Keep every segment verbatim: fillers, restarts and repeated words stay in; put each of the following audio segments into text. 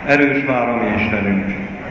Erős vár a mi Istenünk!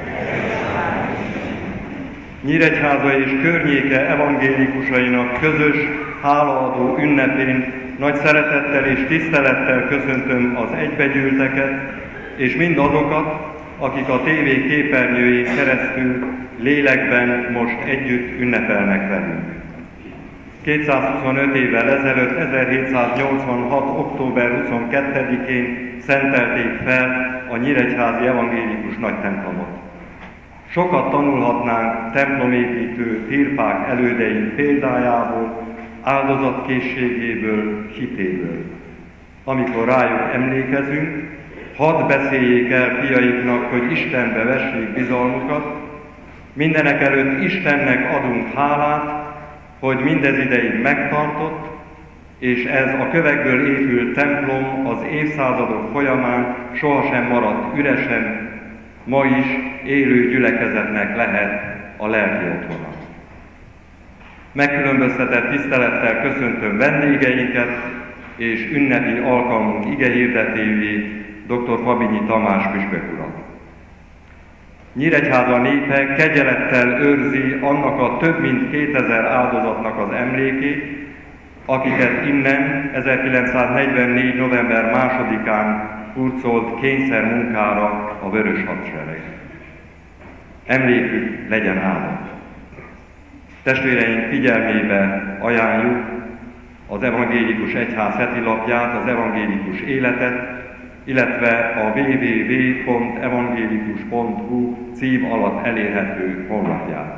Nyíregyháza és környéke evangélikusainak közös hálaadó ünnepén nagy szeretettel és tisztelettel köszöntöm az egybegyűlteket, és mindazokat, akik a tévé képernyőjén keresztül lélekben most együtt ünnepelnek velünk. kétszázhuszonöt évvel ezelőtt, ezerhétszáznyolcvanhat. október huszonkettedikén szentelték fel a nyíregyházi evangélikus nagytemplomot. Sokat tanulhatnánk templomépítő Tirpák elődeink példájából, áldozatkészségéből, hitéből. Amikor rájuk emlékezünk, hadd beszéljék el fiaiknak, hogy Istenbe vessék bizalmukat, mindenekelőtt Istennek adunk hálát, hogy mindez ideig megtartott, és ez a kövekből épült templom az évszázadok folyamán sohasem maradt üresen, ma is élő gyülekezetnek lehet a lelki otthona. Megkülönböztetett tisztelettel köszöntöm vendégeinket és ünnepi alkalmunk igehirdetőjét, dr. Fabinyi Tamás püspök urat. Nyíregyháza népe kegyelettel őrzi annak a több mint kétezer áldozatnak az emlékét, akiket innen ezerkilencszáznegyvennégy. november másodikán hurcolt kényszer munkára a Vörös Hadsereg. Emlékük legyen áldott. Testvéreink figyelmébe ajánljuk az Evangélikus Egyház heti lapját, az Evangélikus Életet, illetve a double-u double-u double-u pont evangelikus pont hu cím alatt elérhető honlapját.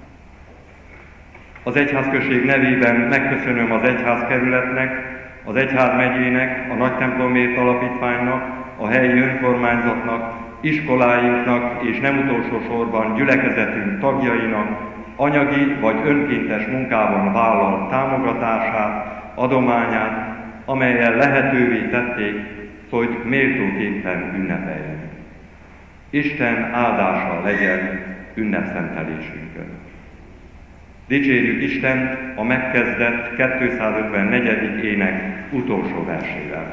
Az egyházközség nevében megköszönöm az egyházkerületnek, az egyházmegyének, a Nagytemplomért Alapítványnak, a helyi önkormányzatnak, iskoláinknak és nem utolsó sorban gyülekezetünk tagjainak anyagi vagy önkéntes munkában vállalt támogatását, adományát, amellyel lehetővé tették, hogy méltóképpen ünnepeljenek. Isten áldása legyen ünnepszentelésünkön. Dicsérjük Istent a megkezdett kétszázötvennegyedik ének utolsó versével.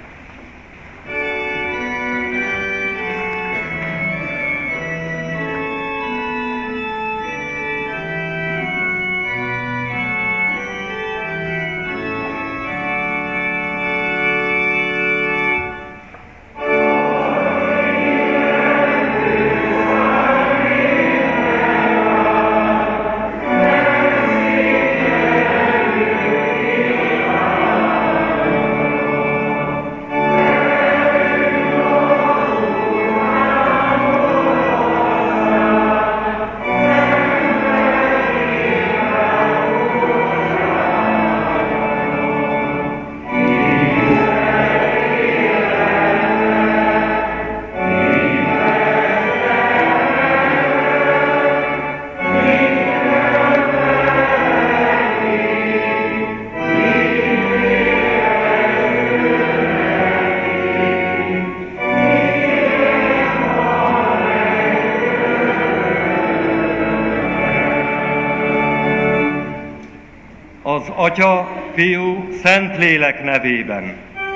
Az Atya, Fiú, Szentlélek nevében.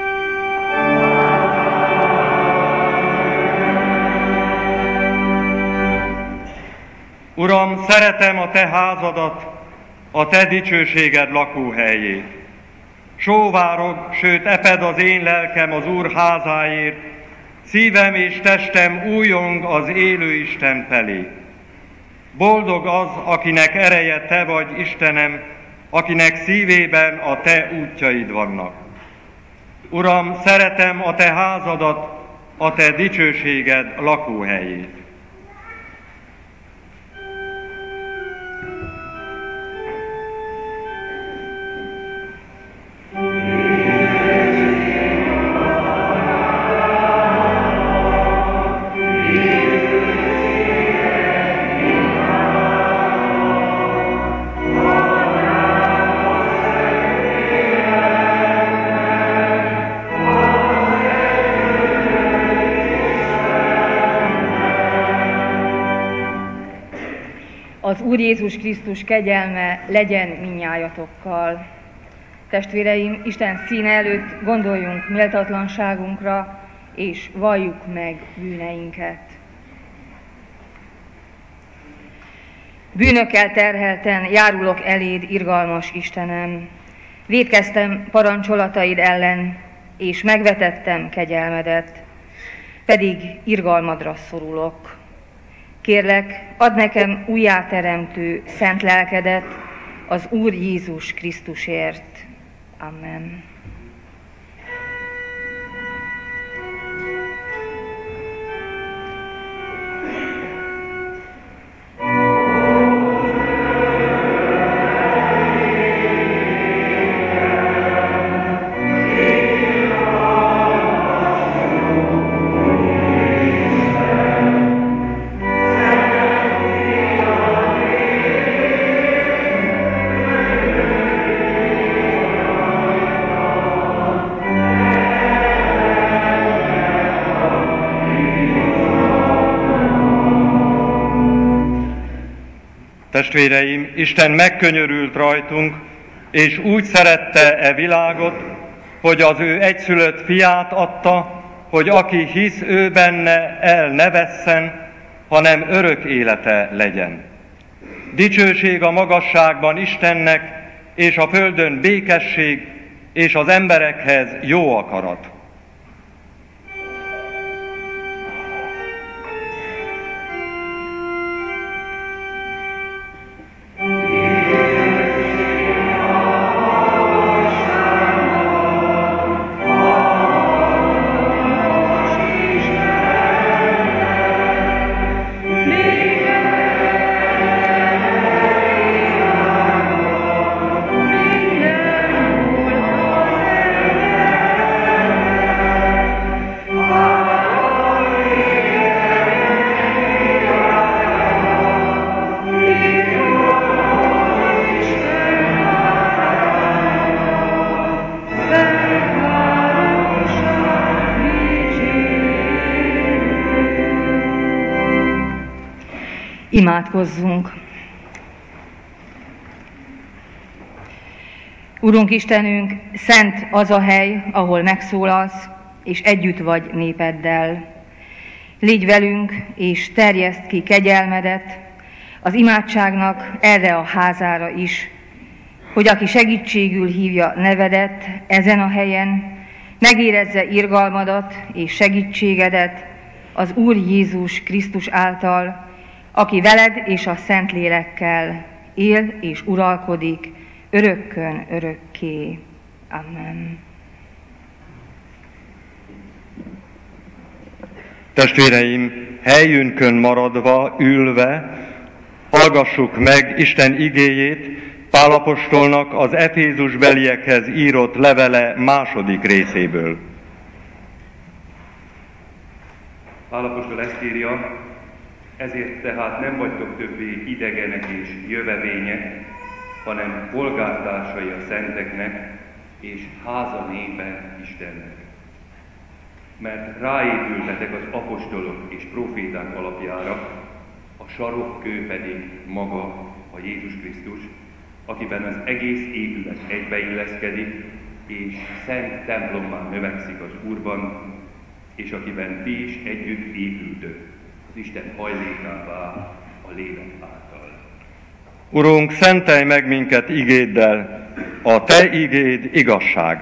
Uram, szeretem a Te házadat, a Te dicsőséged lakóhelyét. Sóvárog, sőt eped az én lelkem az Úr házáért, szívem és testem újjong az élő Isten felé. Boldog az, akinek ereje Te vagy, Istenem, akinek szívében a Te útjaid vannak. Uram, szeretem a Te házadat, a Te dicsőséged lakóhelyét. Az Úr Jézus Krisztus kegyelme legyen mindnyájatokkal. Testvéreim, Isten színe előtt gondoljunk méltatlanságunkra és valljuk meg bűneinket. Bűnökkel terhelten járulok eléd, irgalmas Istenem. Vétkeztem parancsolataid ellen, és megvetettem kegyelmedet, pedig irgalmadra szorulok. Kérlek, add nekem újjáteremtő szent lelkedet az Úr Jézus Krisztusért. Amen. Testvéreim, Isten megkönyörült rajtunk, és úgy szerette e világot, hogy az ő egyszülött fiát adta, hogy aki hisz ő benne, el ne vesszen, hanem örök élete legyen. Dicsőség a magasságban Istennek, és a földön békesség, és az emberekhez jó akarat. Imádkozzunk! Urunk Istenünk, szent az a hely, ahol megszólalsz, és együtt vagy népeddel. Légy velünk, és terjeszd ki kegyelmedet az imádságnak erre a házára is, hogy aki segítségül hívja nevedet ezen a helyen, megérezze irgalmadat és segítségedet az Úr Jézus Krisztus által, aki veled és a Szentlélekkel él és uralkodik örökkön örökké. Amen. Testvéreim, helyünkön maradva, ülve, hallgassuk meg Isten igéjét Pál apostolnak az Efézusbeliekhez írott levele második részéből. Pál apostol ezt írja: ezért tehát nem vagytok többé idegenek és jövevények, hanem polgártársai a szenteknek, és háza népe Istennek. Mert ráépültetek az apostolok és proféták alapjára, a sarokkő pedig maga, a Jézus Krisztus, akiben az egész épület egybeilleszkedik, és szent templommá növekszik az Úrban, és akiben ti is együtt épültök, az Isten hajlékává a lélek által. Urunk, szentelj meg minket igéddel, a te igéd igazság.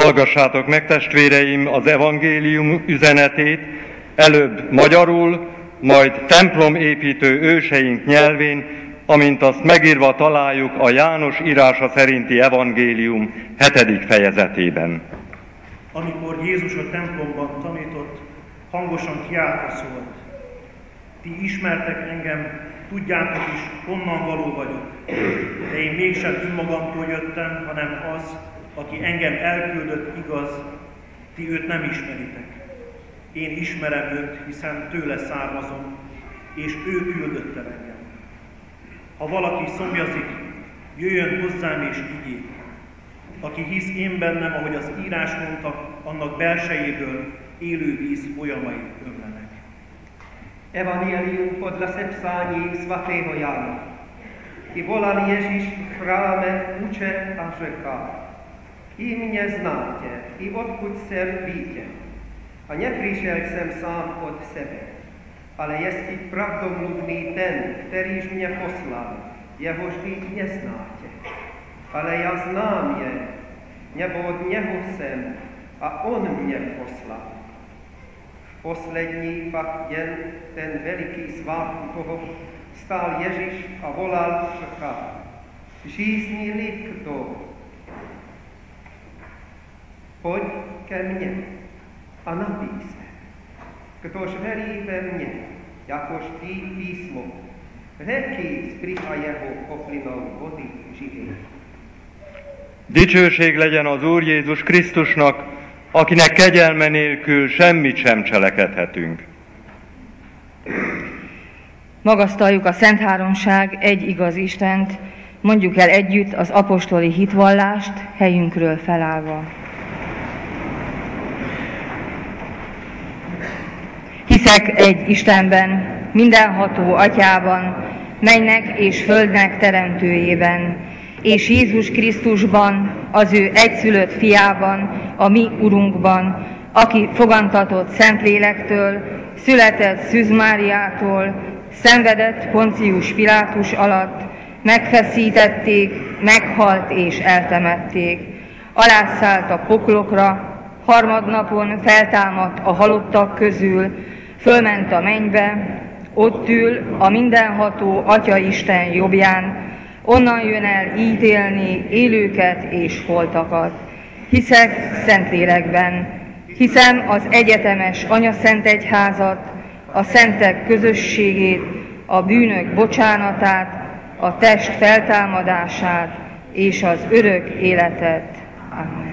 Hallgassátok meg, testvéreim, az evangélium üzenetét, előbb magyarul, majd templomépítő őseink nyelvén, amint azt megírva találjuk a János írása szerinti evangélium hetedik fejezetében. Amikor Jézus a templomban tanított, hangosan kiáltva szólt: ti ismertek engem, tudjátok is, honnan való vagyok, de én mégsem önmagamtól jöttem, hanem az, aki engem elküldött, igaz, ti őt nem ismeritek. Én ismerem őt, hiszen tőle származom, és ő küldött el engem. Ha valaki szomjazik, jöjjön hozzám és igyék. Aki hisz én bennem, ahogy az írás mondta, annak belsejéből élő víz folyamai ömlenek. Evangelium podle sepsání svatého Jána. I volal Ježíš v chráme učet a řekl: I mě znáte, i odkud jsem víte. A nepřišel jsem sám od sebe, ale jestli pravdomluvný ten, kterýž mě poslal, jehož vy neznáte. Ale já znám je, nebo od něho jsem, a on mě poslal. V poslední pak jen ten veliký svátku toho stál Ježíš a volal, řekl: žízní-li kdo, pojď ke mně a napij se. Kdož verí ve mně, jakož ví písmo, řeky z břicha jeho poplynou vody živé. Dicsőség legyen az Úr Jézus Krisztusnak, akinek kegyelme nélkül semmit sem cselekedhetünk. Magasztaljuk a Szent Háromság egy igaz Istent, mondjuk el együtt az apostoli hitvallást helyünkről felállva. Hiszek egy Istenben, mindenható Atyában, mennek és földnek teremtőjében, és Jézus Krisztusban, az ő egyszülött fiában, a mi Urunkban, aki fogantatott Szentlélektől, született Szűz Máriától, szenvedett Poncius Pilátus alatt, megfeszítették, meghalt és eltemették, alászállt a poklokra, harmadnapon feltámadt a halottak közül, fölment a mennybe, ott ül a mindenható Atya Isten jobbján, onnan jön el ítélni élőket és holtakat. Hiszek Szentlélekben, hiszem az egyetemes Anyaszent Egyházat, a szentek közösségét, a bűnök bocsánatát, a test feltámadását és az örök életet. Amen.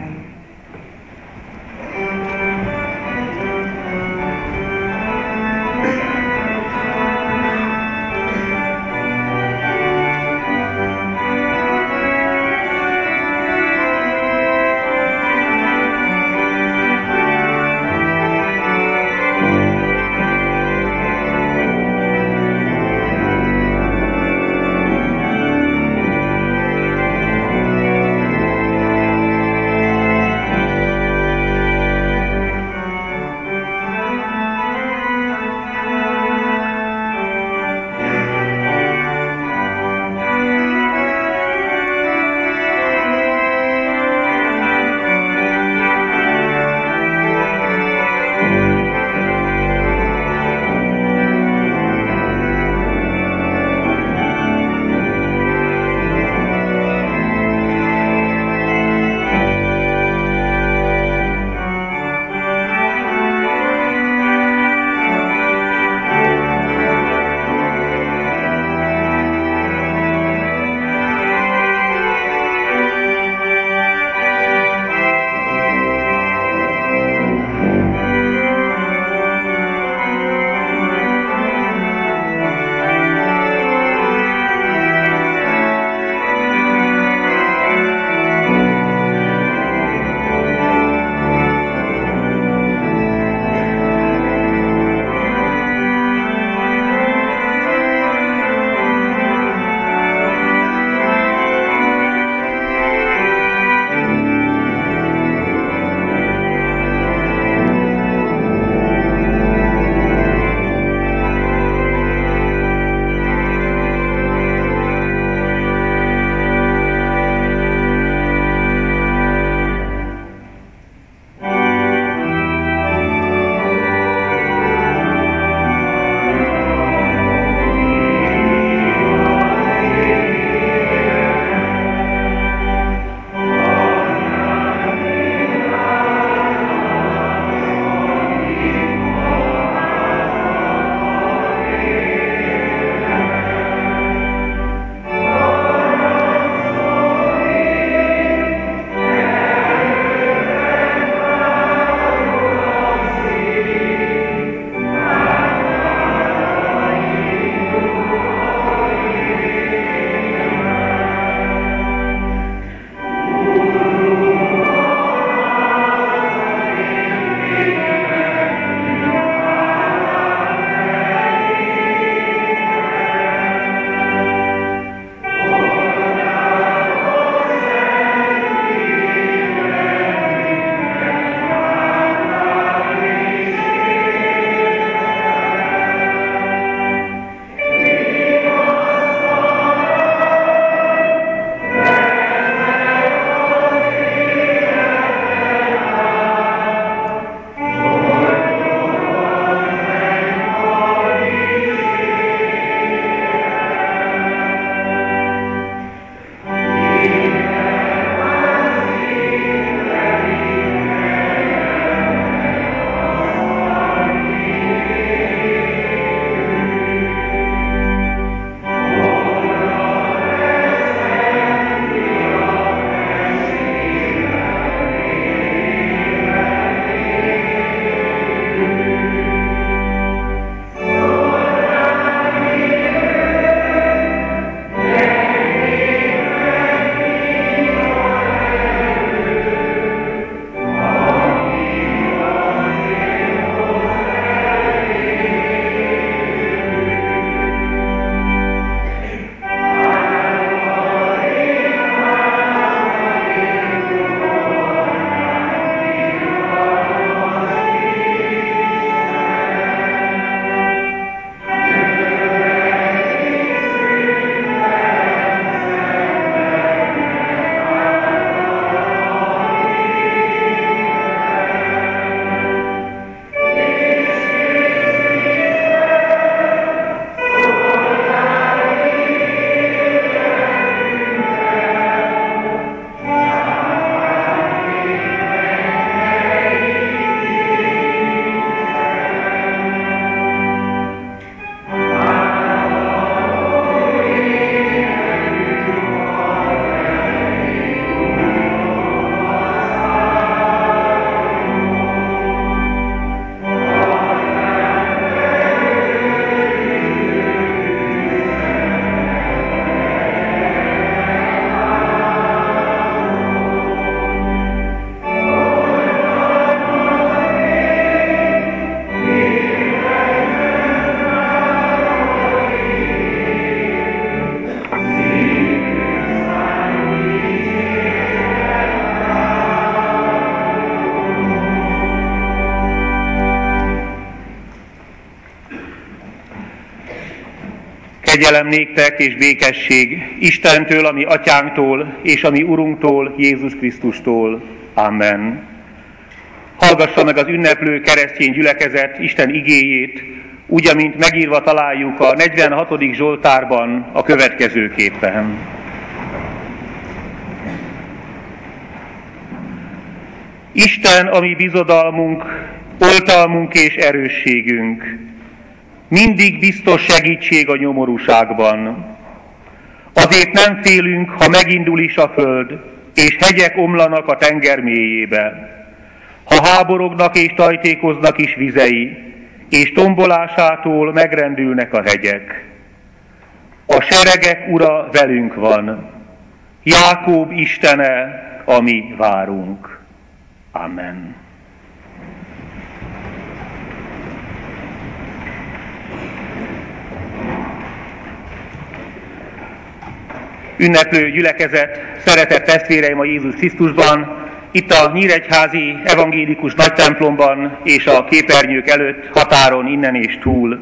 Kegyelem néktek és békesség Istentől, ami atyánktól, és ami Urunktól, Jézus Krisztustól. Amen. Hallgassa meg az ünneplő keresztény gyülekezet Isten igéjét, úgy, amint megírva találjuk a negyvenhatodik Zsoltárban a következőképpen. Isten, ami bizodalmunk, oltalmunk és erősségünk, mindig biztos segítség a nyomorúságban. Azért nem félünk, ha megindul is a föld, és hegyek omlanak a tenger mélyébe. Ha háborognak és tajtékoznak is vizei, és tombolásától megrendülnek a hegyek. A seregek ura velünk van, Jákob Istene, ami várunk. Amen. Ünneplő gyülekezet, szeretett testvéreim a Jézus Krisztusban, itt a Nyíregyházi evangélikus nagytemplomban és a képernyők előtt, határon, innen és túl.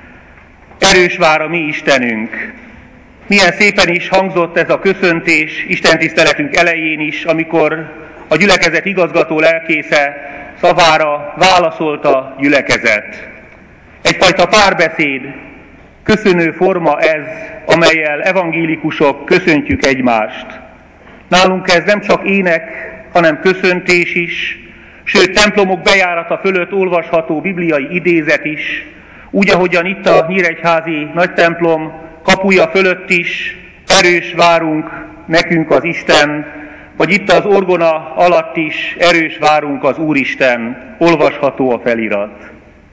Erős vár a mi Istenünk. Milyen szépen is hangzott ez a köszöntés istentiszteletünk elején is, amikor a gyülekezet igazgató lelkésze szavára válaszolt a gyülekezet. Egyfajta párbeszéd, köszönő forma ez, amellyel evangélikusok köszöntjük egymást. Nálunk ez nem csak ének, hanem köszöntés is, sőt templomok bejárata fölött olvasható bibliai idézet is, úgy, ahogyan itt a Nyíregyházi nagytemplom kapuja fölött is erős várunk nekünk az Isten, vagy itt az orgona alatt is erős várunk az Úristen, olvasható a felirat.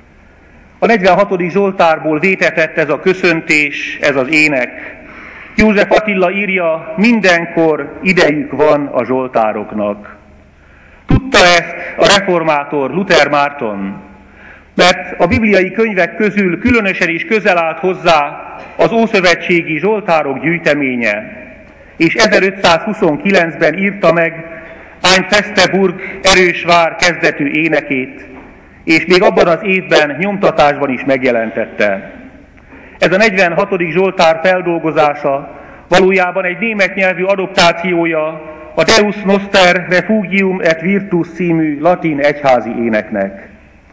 A negyvenhatodik Zsoltárból vétetett ez a köszöntés, ez az ének. József Attila írja, mindenkor idejük van a zsoltároknak. Tudta ezt a reformátor Luther Márton, mert a bibliai könyvek közül különösen is közel állt hozzá az ószövetségi zsoltárok gyűjteménye, és ezerötszázhuszonkilencben írta meg Ein feste Burg erős vár kezdetű énekét, és még abban az évben nyomtatásban is megjelentette. Ez a negyvenhatodik Zsoltár feldolgozása valójában egy német nyelvű adoptációja a Deus Noster Refugium et Virtus című latin egyházi éneknek.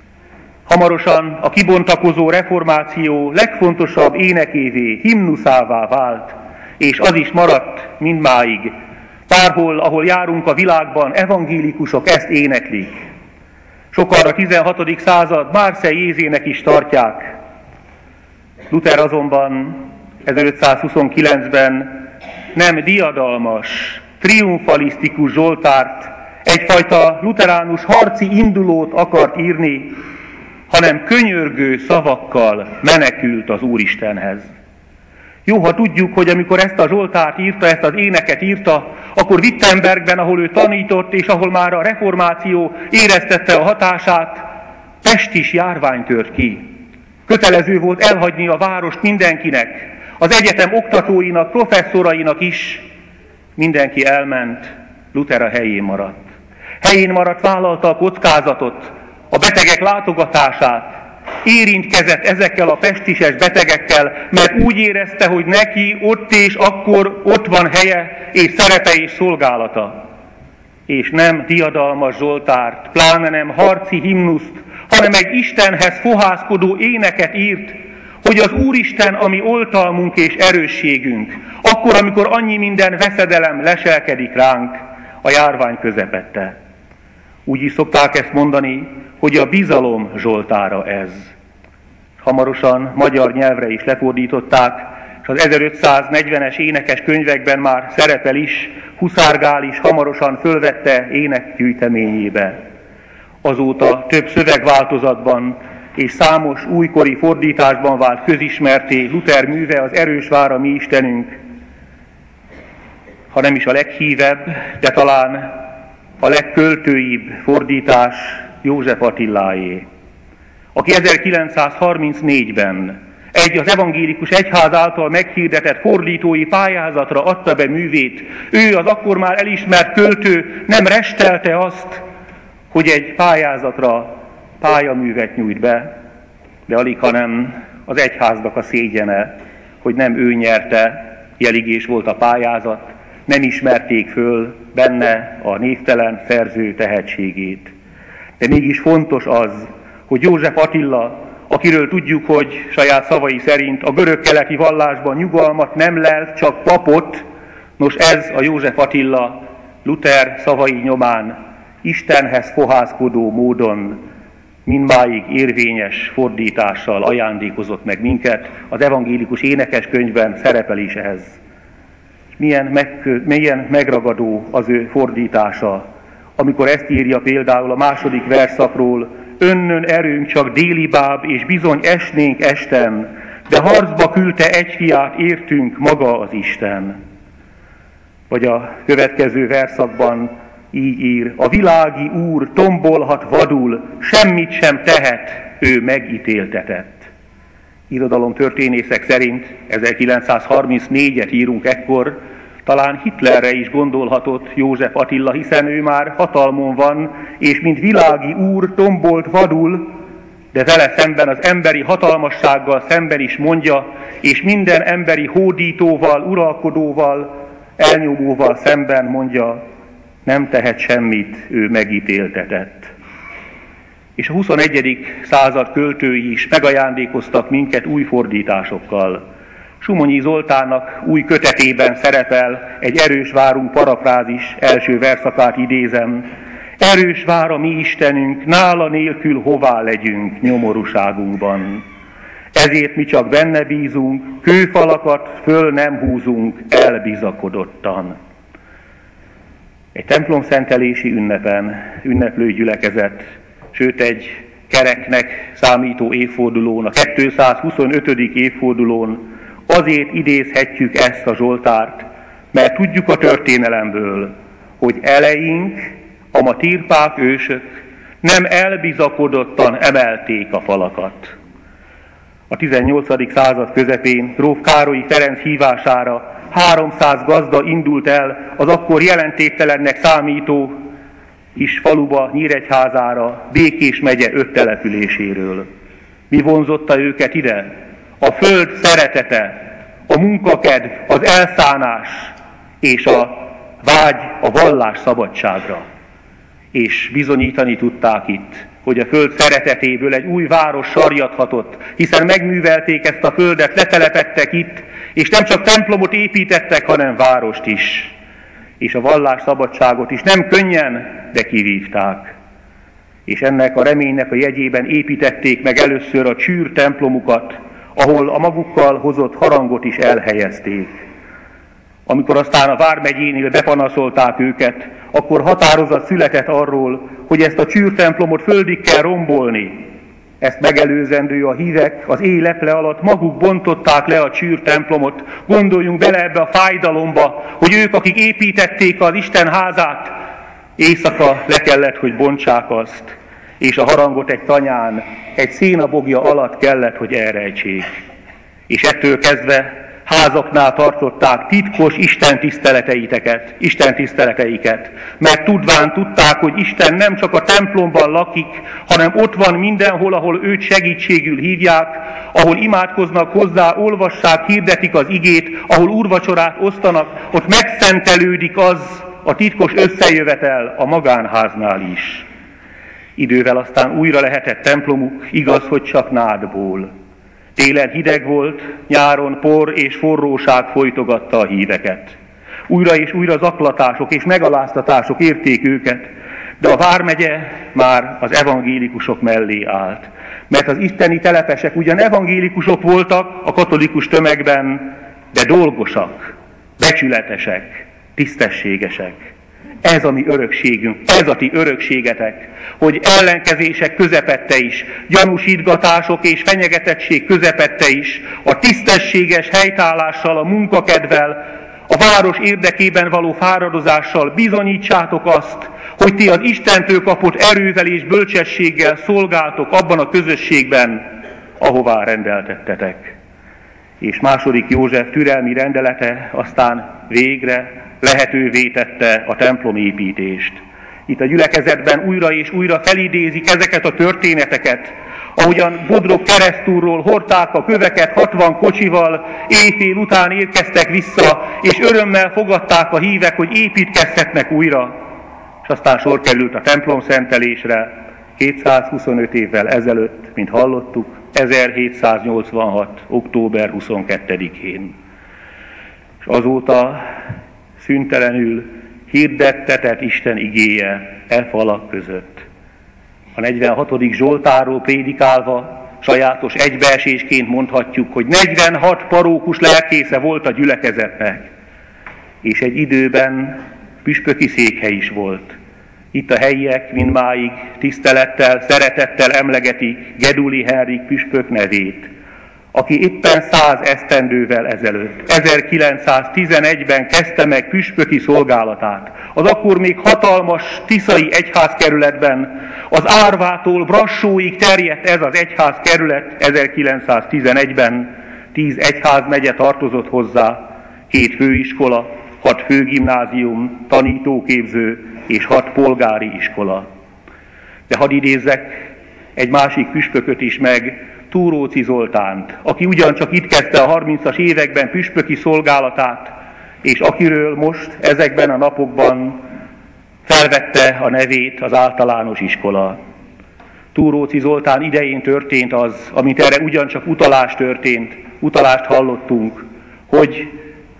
Hamarosan a kibontakozó reformáció legfontosabb énekévé, himnuszává vált, és az is maradt mindmáig. Bárhol, ahol járunk a világban, evangélikusok ezt éneklik. Sokan a tizenhatodik század Marseillaise-ének is tartják. Luther azonban ezerötszázhuszonkilencben nem diadalmas, triumfalisztikus zsoltárt, egyfajta luteránus harci indulót akart írni, hanem könyörgő szavakkal menekült az Úristenhez. Jó, ha tudjuk, hogy amikor ezt a zsoltárt írta, ezt az éneket írta, akkor Wittenbergben, ahol ő tanított, és ahol már a reformáció éreztette a hatását, pestis járvány tört ki. Kötelező volt elhagyni a várost mindenkinek, az egyetem oktatóinak, professzorainak is. Mindenki elment, Luther a helyén maradt. Helyén maradt, vállalta a kockázatot, a betegek látogatását, érintkezett ezekkel a pestises betegekkel, mert úgy érezte, hogy neki ott és akkor ott van helye és szerepe és szolgálata. És nem diadalmas zsoltárt, pláne nem harci himnuszt, hanem egy Istenhez fohászkodó éneket írt, hogy az Úristen, ami oltalmunk és erősségünk, akkor, amikor annyi minden veszedelem leselkedik ránk a járvány közepette. Úgy is szokták ezt mondani, hogy a bizalom zsoltára ez. Hamarosan magyar nyelvre is lefordították, és az ezerötszáznegyvenes énekes könyvekben már szerepel is, Huszár is hamarosan fölvette énekgyűjteményébe. Azóta több szövegváltozatban és számos újkori fordításban vált közismerté Luther műve, az erős vár a mi Istenünk, ha nem is a leghívebb, de talán a legköltőibb fordítás József Attiláé, aki ezerkilencszázharmincnégyben egy az evangélikus egyház által meghirdetett fordítói pályázatra adta be művét. Ő, az akkor már elismert költő nem restelte azt, hogy egy pályázatra pályaművet nyújt be, de alig, hanem az egyháznak a szégyene, hogy nem ő nyerte, jeligés volt a pályázat, nem ismerték föl benne a névtelen szerző tehetségét. De mégis fontos az, hogy József Attila, akiről tudjuk, hogy saját szavai szerint a görög-keleti vallásban nyugalmat nem lelt, csak papot, nos ez a József Attila Luther szavai nyomán Istenhez fohászkodó módon mindmáig érvényes fordítással ajándékozott meg minket, az evangélikus énekeskönyvben szerepel is ez. Milyen, meg, milyen megragadó az ő fordítása, amikor ezt írja például a második verszakról: önnön erőnk csak déli báb, és bizony esnénk esten, de harcba küldte egy fiát, értünk, maga az Isten. Vagy a következő verszakban így ír: a világi úr tombolhat vadul, semmit sem tehet, ő megítéltetett. Irodalomtörténészek szerint ezerkilencszázharmincnégyet írunk ekkor, talán Hitlerre is gondolhatott József Attila, hiszen ő már hatalmon van, és mint világi úr tombolt vadul, de vele szemben az emberi hatalmassággal szemben is mondja, és minden emberi hódítóval, uralkodóval, elnyomóval szemben mondja, nem tehet semmit, ő megítéltetett. És a huszonegyedik század költői is megajándékoztak minket új fordításokkal. Sumonyi Zoltánnak új kötetében szerepel egy erős várunk parafrázis, első verszakát idézem: erős vár a mi Istenünk, nála nélkül hová legyünk nyomorúságunkban. Ezért mi csak benne bízunk, kőfalakat föl nem húzunk elbizakodottan. Egy templomszentelési ünnepen ünneplő gyülekezet, sőt egy kereknek számító évfordulón, a kétszázhuszonötödik évfordulón azért idézhetjük ezt a Zsoltárt, mert tudjuk a történelemből, hogy eleink, a ma tirpák ősök nem elbizakodottan emelték a falakat. A tizennyolcadik század közepén gróf Károlyi Ferenc hívására háromszáz gazda indult el az akkor jelentéktelennek számító kis faluba, Nyíregyházára, Békés megye öt településéről. Mi vonzotta őket ide? A föld szeretete, a munkakedv, az elszánás és a vágy a vallás szabadságra. És bizonyítani tudták itt, hogy a föld szeretetéből egy új város sarjadhatott, hiszen megművelték ezt a földet, letelepedtek itt, és nem csak templomot építettek, hanem várost is. És a vallás szabadságot is nem könnyen, de kivívták. És ennek a reménynek a jegyében építették meg először a csűr templomukat, ahol a magukkal hozott harangot is elhelyezték. Amikor aztán a vármegyénél bepanaszolták őket, akkor határozat született arról, hogy ezt a csűrtemplomot földig kell rombolni. Ezt megelőzendő a hívek az éj leple alatt maguk bontották le a csűrtemplomot. Gondoljunk bele ebbe a fájdalomba, hogy ők, akik építették az Isten házát, éjszaka le kellett, hogy bontsák azt, és a harangot egy tanyán, egy szénabogja alatt kellett, hogy elrejtsék. És ettől kezdve házaknál tartották titkos Isten tiszteleteiteket, Isten tiszteleteiket, mert tudván tudták, hogy Isten nem csak a templomban lakik, hanem ott van mindenhol, ahol őt segítségül hívják, ahol imádkoznak hozzá, olvassák, hirdetik az igét, ahol úrvacsorát osztanak, ott megszentelődik az a titkos összejövetel a magánháznál is. Idővel aztán újra lehetett templomuk, igaz, hogy csak nádból. Télen hideg volt, nyáron por és forróság folytogatta a híveket. Újra és újra zaklatások és megaláztatások érték őket, de a vármegye már az evangélikusok mellé állt. Mert az isteni telepesek ugyan evangélikusok voltak a katolikus tömegben, de dolgosak, becsületesek, tisztességesek. Ez a mi örökségünk, ez a ti örökségetek, hogy ellenkezések közepette is, gyanúsítgatások és fenyegetettség közepette is, a tisztességes helytállással, a munkakedvel, a város érdekében való fáradozással bizonyítsátok azt, hogy ti az Istentől kapott erővel és bölcsességgel szolgáltok abban a közösségben, ahová rendeltettetek. És második József türelmi rendelete aztán végre lehetővé tette a templomépítést. Itt a gyülekezetben újra és újra felidézik ezeket a történeteket, ahogyan Bodrog keresztúrról hordták a köveket hatvan kocsival, éjfél után érkeztek vissza, és örömmel fogadták a hívek, hogy építkezhetnek újra. És aztán sor került a templom szentelésre kétszázhuszonöt évvel ezelőtt, mint hallottuk, ezerhétszáznyolcvanhat. október huszonkettedikén. És azóta szüntelenül hirdettetett Isten igéje e falak között. A negyvenhatodik Zsoltárról prédikálva sajátos egybeesésként mondhatjuk, hogy negyvenhat parókus lelkésze volt a gyülekezetnek, és egy időben püspöki székhely is volt. Itt a helyiek mindmáig tisztelettel, szeretettel emlegetik Geduli Henrik püspök nevét, aki éppen száz esztendővel ezelőtt, ezerkilencszáztizenegyben kezdte meg püspöki szolgálatát. Az akkor még hatalmas tiszai egyházkerületben, az Árvától Brassóig terjedt ez az egyházkerület, ezerkilencszáztizenegyben tíz egyházmegye tartozott hozzá, két főiskola, hat főgimnázium, tanítóképző és hat polgári iskola. De hadd idézzek egy másik püspököt is meg, Túróczi Zoltánt, aki ugyancsak itt kezdte a harmincas években püspöki szolgálatát, és akiről most ezekben a napokban felvette a nevét az általános iskola. Túróczi Zoltán idején történt az, amit erre ugyancsak utalás történt, utalást hallottunk, hogy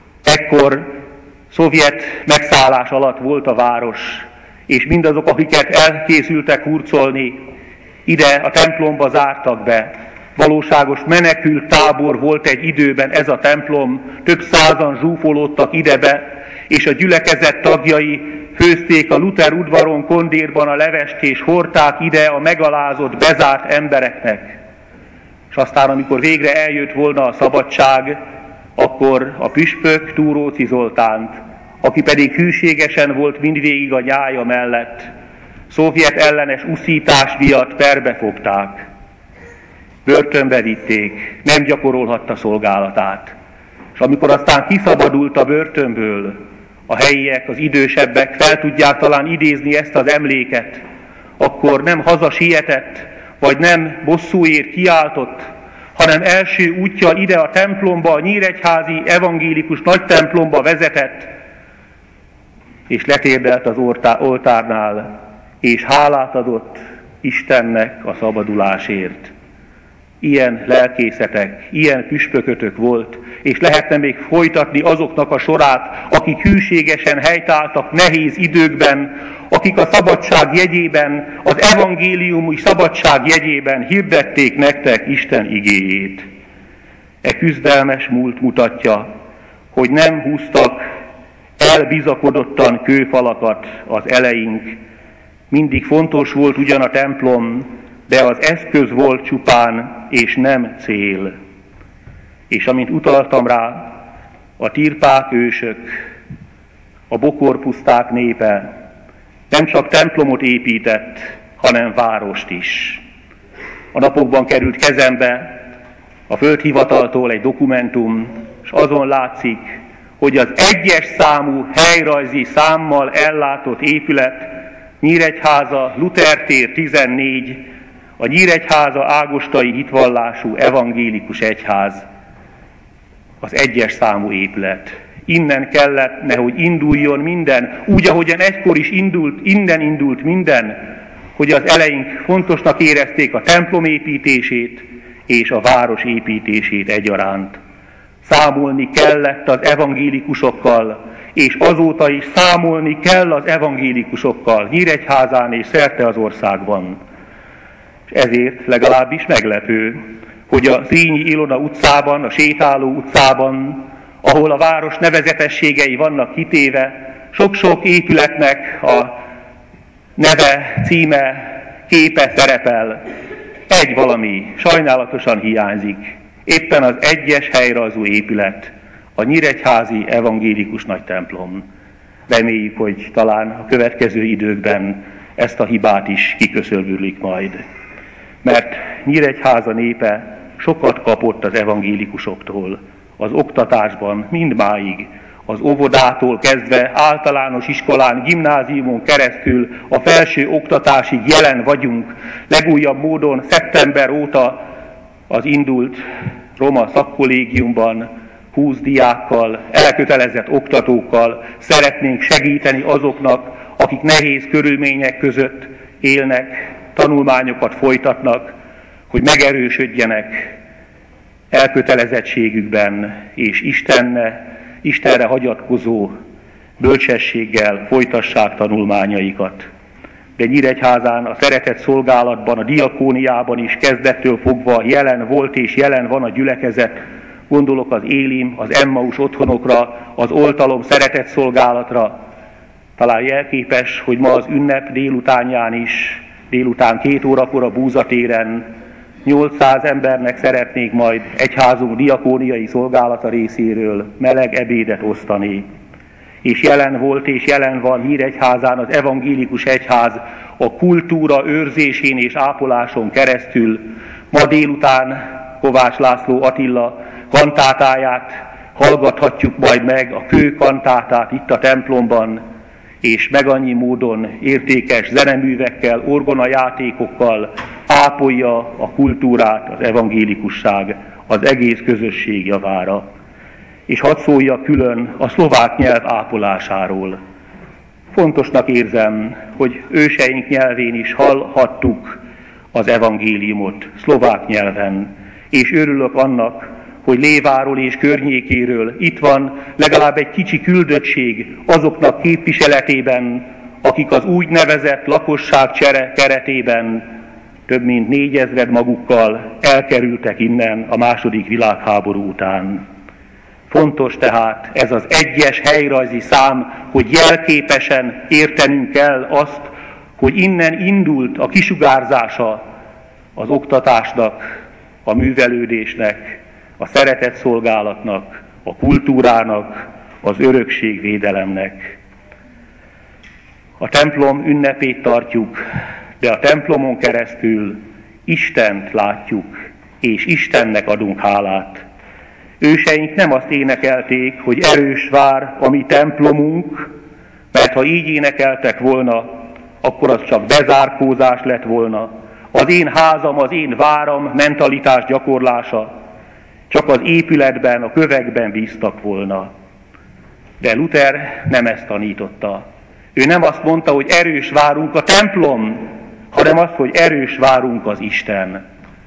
ekkor szovjet megszállás alatt volt a város, és mindazok, akiket elkészültek hurcolni, ide a templomba zártak be. Valóságos menekült tábor volt egy időben ez a templom, több százan zsúfolódtak idebe, és a gyülekezet tagjai főzték a Luther udvaron kondérban a levest, és hordták ide a megalázott, bezárt embereknek. És aztán, amikor végre eljött volna a szabadság, akkor a püspök Túróczi Zoltánt, aki pedig hűségesen volt mindvégig a nyája mellett, szovjet ellenes uszítás miatt perbe fogták. Börtönbe vitték, nem gyakorolhatta szolgálatát. És amikor aztán kiszabadult a börtönből, a helyiek, az idősebbek fel tudják talán idézni ezt az emléket, akkor nem haza sietett, vagy nem bosszúért kiáltott, hanem első útja ide a templomba, a nyíregyházi evangélikus nagy templomba vezetett, és letérdelt az oltárnál, és hálát adott Istennek a szabadulásért. Ilyen lelkészetek, ilyen püspökötök volt, és lehetne még folytatni azoknak a sorát, akik hűségesen helytáltak nehéz időkben, akik a szabadság jegyében, az evangéliumi szabadság jegyében hirdették nektek Isten igéjét. E küzdelmes múlt mutatja, hogy nem húztak elbizakodottan kőfalakat az eleink. Mindig fontos volt ugyan a templom, de az eszköz volt csupán, és nem cél. És amint utaltam rá, a tirpák ősök, a bokorpuszták népe nem csak templomot épített, hanem várost is. A napokban került kezembe a földhivataltól egy dokumentum, és azon látszik, hogy az egyes számú helyrajzi számmal ellátott épület, Nyíregyháza, Luther tér tizennégy, a Nyíregyháza ágostai hitvallású evangélikus egyház, az egyes számú épület. Innen kellett, nehogy induljon minden, úgy, ahogyan egykor is indult, innen indult minden, hogy az eleink fontosnak érezték a templom építését és a város építését egyaránt. Számolni kellett az evangélikusokkal, és azóta is számolni kell az evangélikusokkal Nyíregyházán és szerte az országban. És ezért legalábbis meglepő, hogy a Színyi Ilona utcában, a Sétáló utcában, ahol a város nevezetességei vannak kitéve, sok-sok épületnek a neve, címe, képe szerepel. Egy valami sajnálatosan hiányzik. Éppen az egyes helyrajzú épület, a nyíregyházi evangélikus nagy templom. Reméljük, hogy talán a következő időkben ezt a hibát is kiköszöbörlik majd. Mert Nyíregyháza népe sokat kapott az evangélikusoktól, az oktatásban mindmáig, az óvodától kezdve általános iskolán, gimnáziumon keresztül a felső oktatásig jelen vagyunk. Legújabb módon szeptember óta az indult roma szakkollégiumban húsz diákkal, elkötelezett oktatókkal szeretnénk segíteni azoknak, akik nehéz körülmények között élnek, tanulmányokat folytatnak, hogy megerősödjenek elkötelezettségükben, és Istenne, Istenre hagyatkozó bölcsességgel folytassák tanulmányaikat. De Nyíregyházán a szeretett szolgálatban, a diakóniában is kezdettől fogva jelen volt és jelen van a gyülekezet. Gondolok az Élim, az Emmaus otthonokra, az oltalom szeretett szolgálatra. Talán jelképes, hogy ma az ünnep délutánján is, délután két órakor a Búzatéren nyolcszáz embernek szeretnék majd egyházunk diakóniai szolgálata részéről meleg ebédet osztani. És jelen volt és jelen van Nyíregyházán az evangélikus egyház a kultúra őrzésén és ápoláson keresztül. Ma délután Kovács László Attila kantátáját hallgathatjuk majd meg, a kő kantátát itt a templomban, és meg annyi módon értékes zeneművekkel, orgonajátékokkal ápolja a kultúrát, az evangélikusság az egész közösség javára. És hadd szóljak külön a szlovák nyelv ápolásáról. Fontosnak érzem, hogy őseink nyelvén is hallhattuk az evangéliumot szlovák nyelven, és örülök annak, hogy Léváról és környékéről itt van legalább egy kicsi küldöttség azoknak képviseletében, akik az úgynevezett lakosságcsere keretében több mint négyezred magukkal elkerültek innen a második világháború után. Fontos tehát ez az egyes helyrajzi szám, hogy jelképesen értenünk kell azt, hogy innen indult a kisugárzása az oktatásnak, a művelődésnek, a szeretett szolgálatnak, a kultúrának, az örökségvédelemnek. A templom ünnepét tartjuk, de a templomon keresztül Istent látjuk, és Istennek adunk hálát. Őseink nem azt énekelték, hogy erős vár a mi templomunk, mert ha így énekeltek volna, akkor az csak bezárkózás lett volna. Az én házam, az én váram mentalitás gyakorlása, csak az épületben, a kövekben bíztak volna. De Luther nem ezt tanította. Ő nem azt mondta, hogy erős várunk a templom, hanem azt, hogy erős várunk az Isten.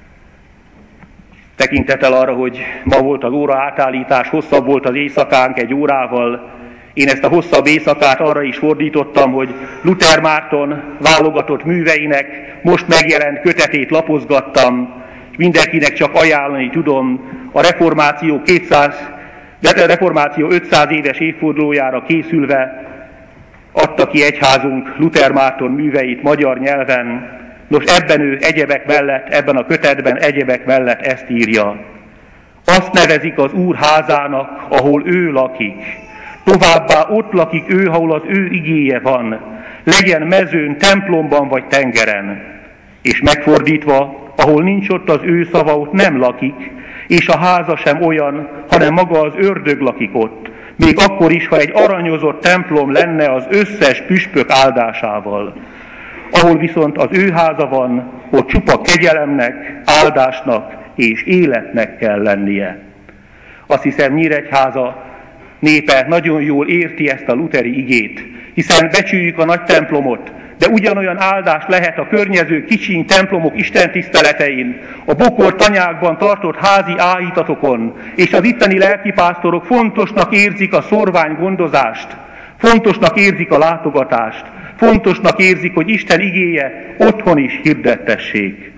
Tekintettel arra, hogy ma volt az óra átállítás, hosszabb volt az éjszakánk egy órával, én ezt a hosszabb éjszakát arra is fordítottam, hogy Luther Márton válogatott műveinek most megjelent kötetét lapozgattam, és mindenkinek csak ajánlani tudom a reformáció, kétszáz, de reformáció ötszáz éves évfordulójára készülve adta ki egyházunk Luther Márton műveit magyar nyelven. Nos, ebben ő egyebek mellett, ebben a kötetben egyebek mellett ezt írja. Azt nevezik az Úr házának, ahol ő lakik. Továbbá ott lakik ő, ahol az ő igéje van. Legyen mezőn, templomban vagy tengeren. És megfordítva, ahol nincs ott az ő szava, ott nem lakik, és a háza sem olyan, hanem maga az ördög lakik ott. Még akkor is, ha egy aranyozott templom lenne az összes püspök áldásával. Ahol viszont az ő háza van, ott csupa kegyelemnek, áldásnak és életnek kell lennie. Azt hiszem, Nyíregyháza népe nagyon jól érti ezt a lutheri igét, hiszen becsüljük a nagy templomot, de ugyanolyan áldás lehet a környező kicsiny templomok istentiszteletein, a bokor tanyákban tartott házi áhítatokon, és az itteni lelkipásztorok fontosnak érzik a szorványgondozást, fontosnak érzik a látogatást, fontosnak érzik, hogy Isten igéje otthon is hirdettessék.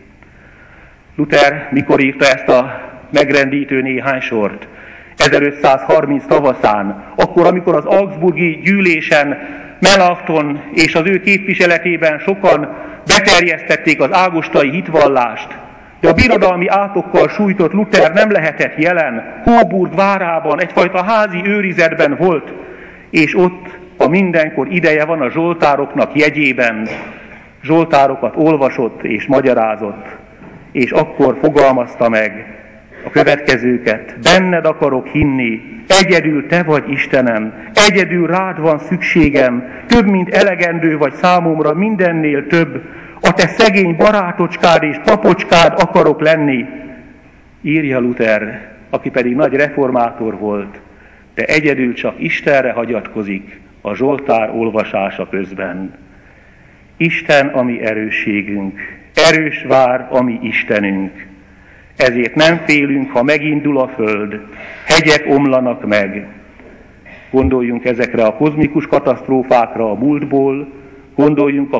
Luther mikor írta ezt a megrendítő néhány sort? ezerötszázharminc tavaszán, akkor, amikor az augsburgi gyűlésen Melanchthon és az ő képviseletében sokan beterjesztették az ágostai hitvallást, de a birodalmi átokkal sújtott Luther nem lehetett jelen, Coburg várában, egyfajta házi őrizetben volt, és ott a mindenkor ideje van a zsoltároknak jegyében, zsoltárokat olvasott és magyarázott, és akkor fogalmazta meg, a következőket. Benned akarok hinni, egyedül te vagy Istenem, egyedül rád van szükségem, több mint elegendő vagy számomra, mindennél több. A te szegény barátocskád és papocskád akarok lenni, írja Luther, aki pedig nagy reformátor volt, de egyedül csak Istenre hagyatkozik a Zsoltár olvasása közben. Isten a mi erősségünk, erős vár a mi Istenünk. Ezért nem félünk, ha megindul a föld, hegyek omlanak meg. Gondoljunk ezekre a kozmikus katasztrófákra a múltból, gondoljunk a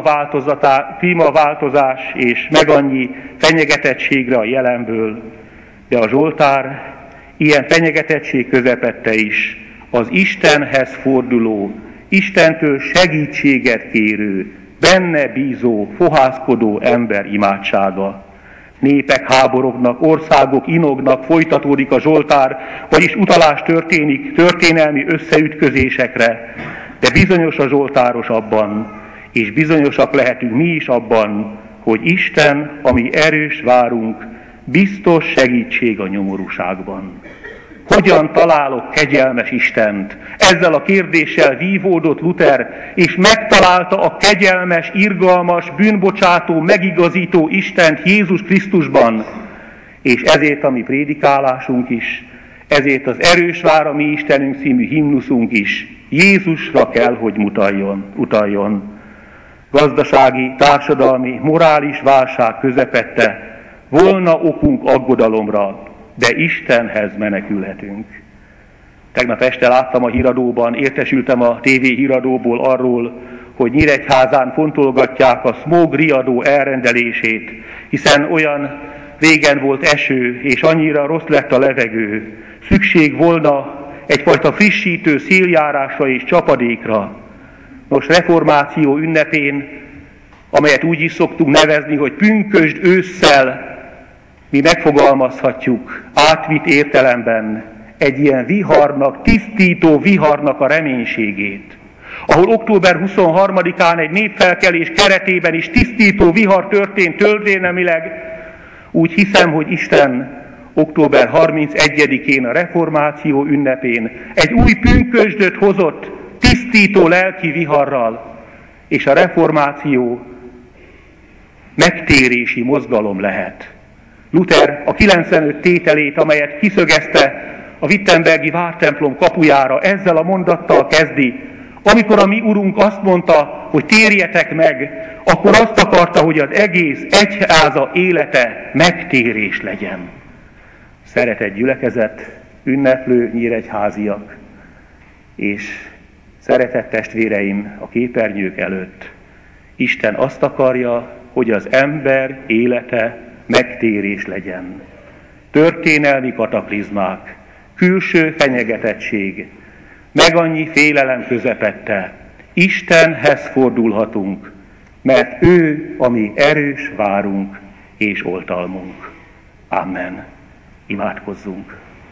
klímaváltozás és meg annyi fenyegetettségre a jelenből, de a Zsoltár ilyen fenyegetettség közepette is az Istenhez forduló, Istentől segítséget kérő, benne bízó, fohászkodó ember imádsága. Népek háborognak, országok inognak, folytatódik a Zsoltár, vagyis utalás történik történelmi összeütközésekre, de bizonyos a Zsoltáros abban, és bizonyosak lehetünk mi is abban, hogy Isten, ami erős várunk, biztos segítség a nyomorúságban. Hogyan találok kegyelmes Istent? Ezzel a kérdéssel vívódott Luther, és megtalálta a kegyelmes, irgalmas, bűnbocsátó, megigazító Istent Jézus Krisztusban. És ezért a mi prédikálásunk is, ezért az erős vár a mi Istenünk című himnuszunk is Jézusra kell, hogy mutaljon, utaljon. Gazdasági, társadalmi, morális válság közepette volna okunk aggodalomra, de Istenhez menekülhetünk. Tegnap este láttam a híradóban, értesültem a tévé híradóból arról, hogy Nyíregyházán fontolgatják a smog riadó elrendelését, hiszen olyan régen volt eső, és annyira rossz lett a levegő. Szükség volna egyfajta frissítő széljárásra és csapadékra. Nos, reformáció ünnepén, amelyet úgy is szoktunk nevezni, hogy pünkösd ősszel, mi megfogalmazhatjuk átvitt értelemben egy ilyen viharnak, tisztító viharnak a reménységét, ahol október huszonharmadikán egy népfelkelés keretében is tisztító vihar történt történelmileg, úgy hiszem, hogy Isten október harmincegyedikén a reformáció ünnepén egy új pünkösdöt hozott tisztító lelki viharral, és a reformáció megtérési mozgalom lehet. Luther a kilencvenöt tételét, amelyet kiszögezte a wittenbergi vártemplom kapujára, ezzel a mondattal kezdi: amikor a mi Urunk azt mondta, hogy térjetek meg, akkor azt akarta, hogy az egész egyháza élete megtérés legyen. Szeretett gyülekezet, ünneplő nyíregyháziak, és szeretett testvéreim a képernyők előtt, Isten azt akarja, hogy az ember élete megtérés legyen. Történelmi kataklizmák, külső fenyegetettség, meg annyi félelem közepette Istenhez fordulhatunk, mert ő a mi erős várunk és oltalmunk. Amen. Imádkozzunk.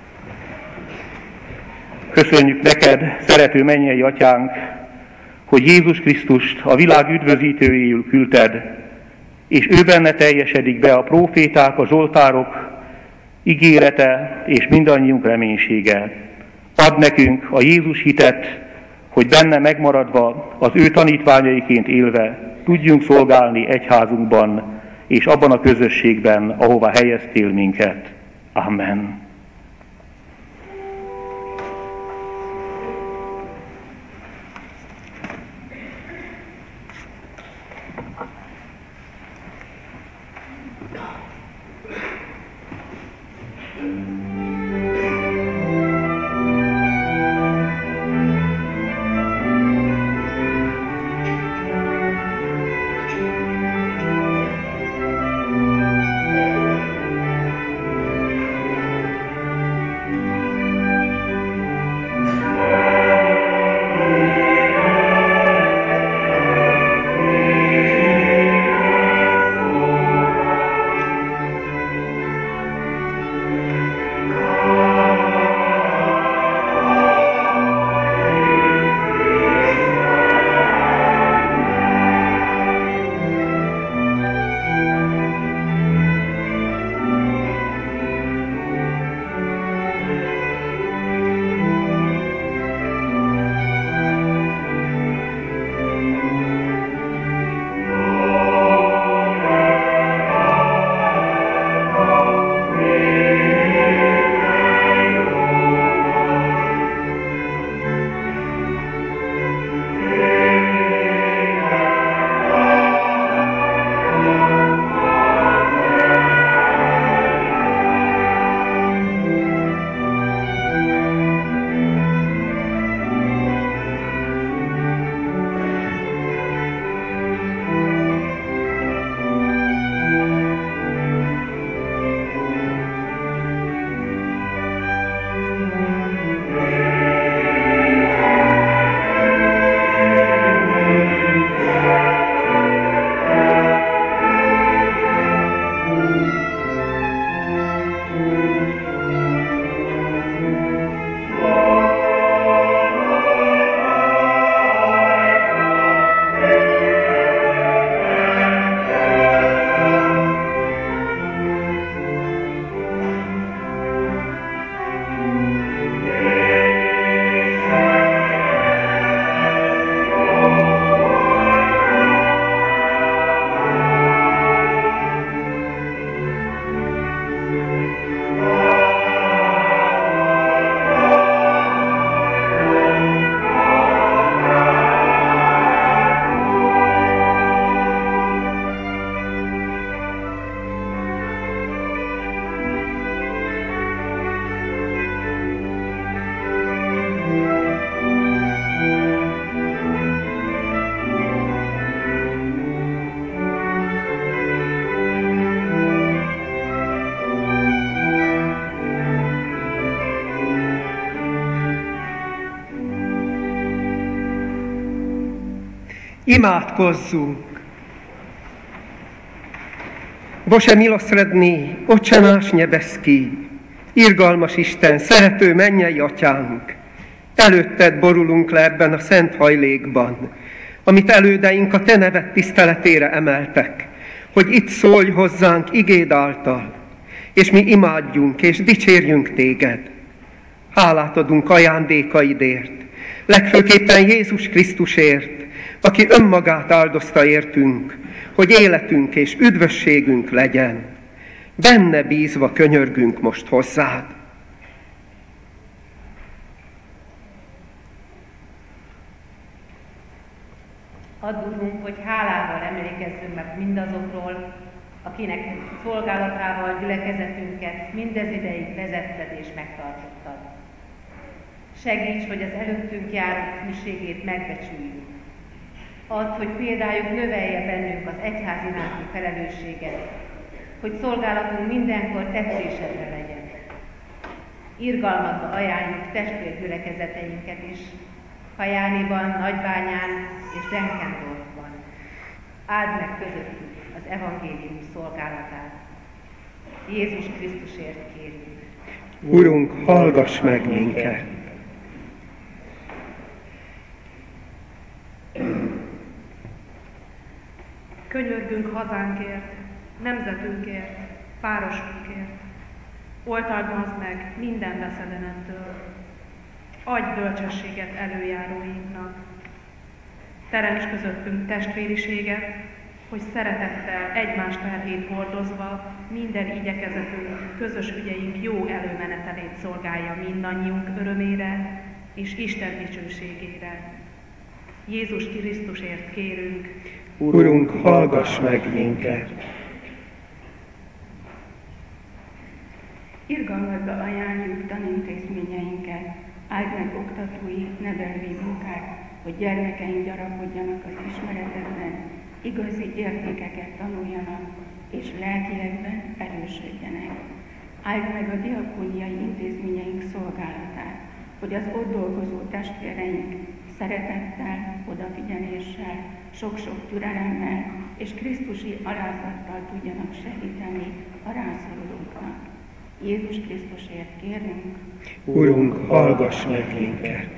Köszönjük neked, szerető mennyei atyánk, hogy Jézus Krisztust a világ üdvözítőjéül küldted, és ő benne teljesedik be a próféták, a zsoltárok ígérete és mindannyiunk reménysége. Add nekünk a Jézus hitet, hogy benne megmaradva, az ő tanítványaiként élve tudjunk szolgálni egyházunkban és abban a közösségben, ahová helyeztél minket. Amen. Imádkozzunk! Bože milosrdný, Otče náš nebeský, irgalmas Isten, szerető mennyei Atyánk, előtted borulunk le ebben a szent hajlékban, amit elődeink a Te neved tiszteletére emeltek, hogy itt szólj hozzánk igéd által, és mi imádjunk és dicsérjünk Téged. Hálát adunk ajándékaidért, legfőképpen Jézus Krisztusért, aki önmagát áldozta értünk, hogy életünk és üdvösségünk legyen. Benne bízva könyörgünk most hozzád. Add, Urunk, hogy hálával emlékezzünk meg mindazokról, akinek szolgálatával gyülekezetünket mindez ideig vezetted és megtartottad. Segíts, hogy az előttünk járó hűségét megbecsüljük. Add, hogy példájuk növelje bennünk az egyház iránti felelősséget, hogy szolgálatunk mindenkor tetszésedre legyen. Irgalmadba ajánljuk testvérgyülekezeteinket is, Kajániban, Nagybányán és Denkendorfban. Áld meg közöttük az evangélium szolgálatát. Jézus Krisztusért kérjük. Urunk, hallgass meg minket! Könyörgünk hazánkért, nemzetünkért, városunkért. Oltalmazd meg minden veszedelemtől. Adj bölcsességet előjáróinknak. Teremts közöttünk testvériséget, hogy szeretettel egymás terhét hordozva minden igyekezetünk, közös ügyeink jó előmenetelét szolgálja mindannyiunk örömére és Isten dicsőségére. Jézus Krisztusért kérünk. Urunk, hallgass meg minket! Irgalmadba ajánljuk tanintézményeinket, áld meg oktatói, nevelői munkát, hogy gyermekeink gyarapodjanak az ismeretedben, igazi értékeket tanuljanak, és lelkiekben erősödjenek. Áld meg a diakóniai intézményeink szolgálatát, hogy az ott dolgozó testvéreink szeretettel, odafigyeléssel, sok-sok türelemmel és krisztusi alázattal tudjanak segíteni a rászorulóknak. Jézus Krisztusért kérünk. Urunk, hallgass meg minket!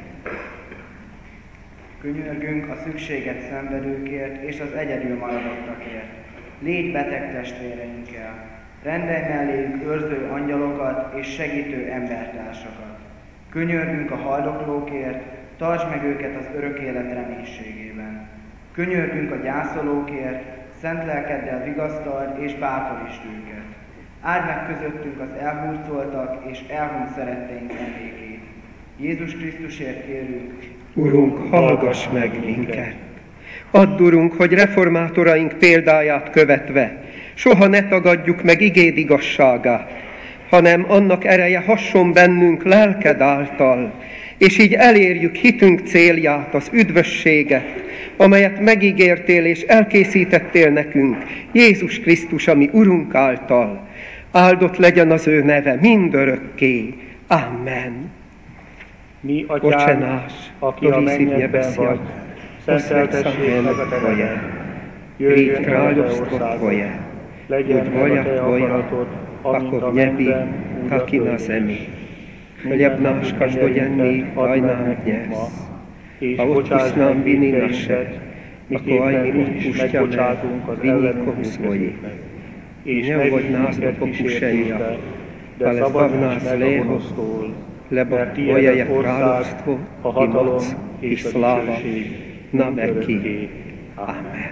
Könyörgünk a szükséget szenvedőkért és az egyedül maradottakért. Légy beteg testvéreinkkel. Rendelj melléjük őrző angyalokat és segítő embertársakat. Könyörgünk a haldoklókért, tartsd meg őket az örök élet reménységében. Könyörgünk a gyászolókért, szent lelkeddel vigasztald és bátorítsd őket. Áld meg közöttünk az elhurcoltak és elhunyt szeretteink emlékét. Jézus Krisztusért kérünk. Urunk, hallgass meg minket! Add, Urunk, hogy reformátoraink példáját követve soha ne tagadjuk meg igéd igazságát, hanem annak ereje hasson bennünk lelked által, és így elérjük hitünk célját, az üdvösséget, amelyet megígértél és elkészítettél nekünk, Jézus Krisztus, ami Urunk által. Áldott legyen az ő neve mindörökké. Amen. Mi, Otče náš, aki a mennyekben vagy, szenteltessék meg a te neved. Jöjjön kráľovstvo Tvoje, legyen voľa Tvoja, ako v nebi, tak i na zemi. Chlieb náš každodenný daj nám dnes a odpusť nám viny naše, ako aj my odpúšťame vinníkom svojich. I neuvoď nás do pokušenia, ale zbav nás zlého, lebo Tvoje je kráľovstvo, i moc, i sláva, na veky. Amen.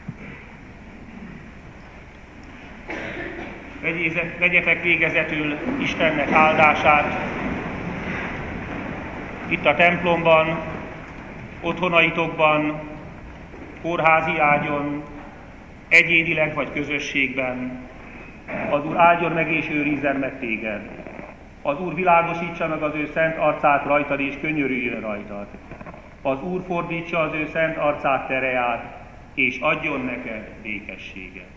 Vegyetek végezetül Istennek áldását itt a templomban, otthonaitokban, kórházi ágyon, egyénileg vagy közösségben. Az Úr áldjon meg és őrizzen meg téged. Az Úr világosítsa meg az ő szent arcát rajtad és könyörüljön rajtad. Az Úr fordítsa az ő szent arcát tereját, és adjon neked békességet.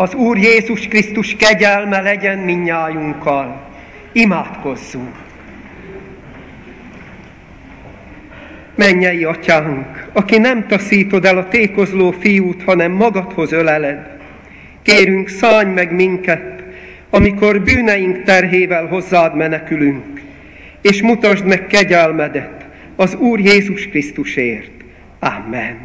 Az Úr Jézus Krisztus kegyelme legyen mindnyájunkkal. Imádkozzunk! Mennyei Atyánk, aki nem taszítod el a tékozló fiút, hanem magadhoz öleled, kérünk, szállj meg minket, amikor bűneink terhével hozzád menekülünk, és mutasd meg kegyelmedet az Úr Jézus Krisztusért. Amen.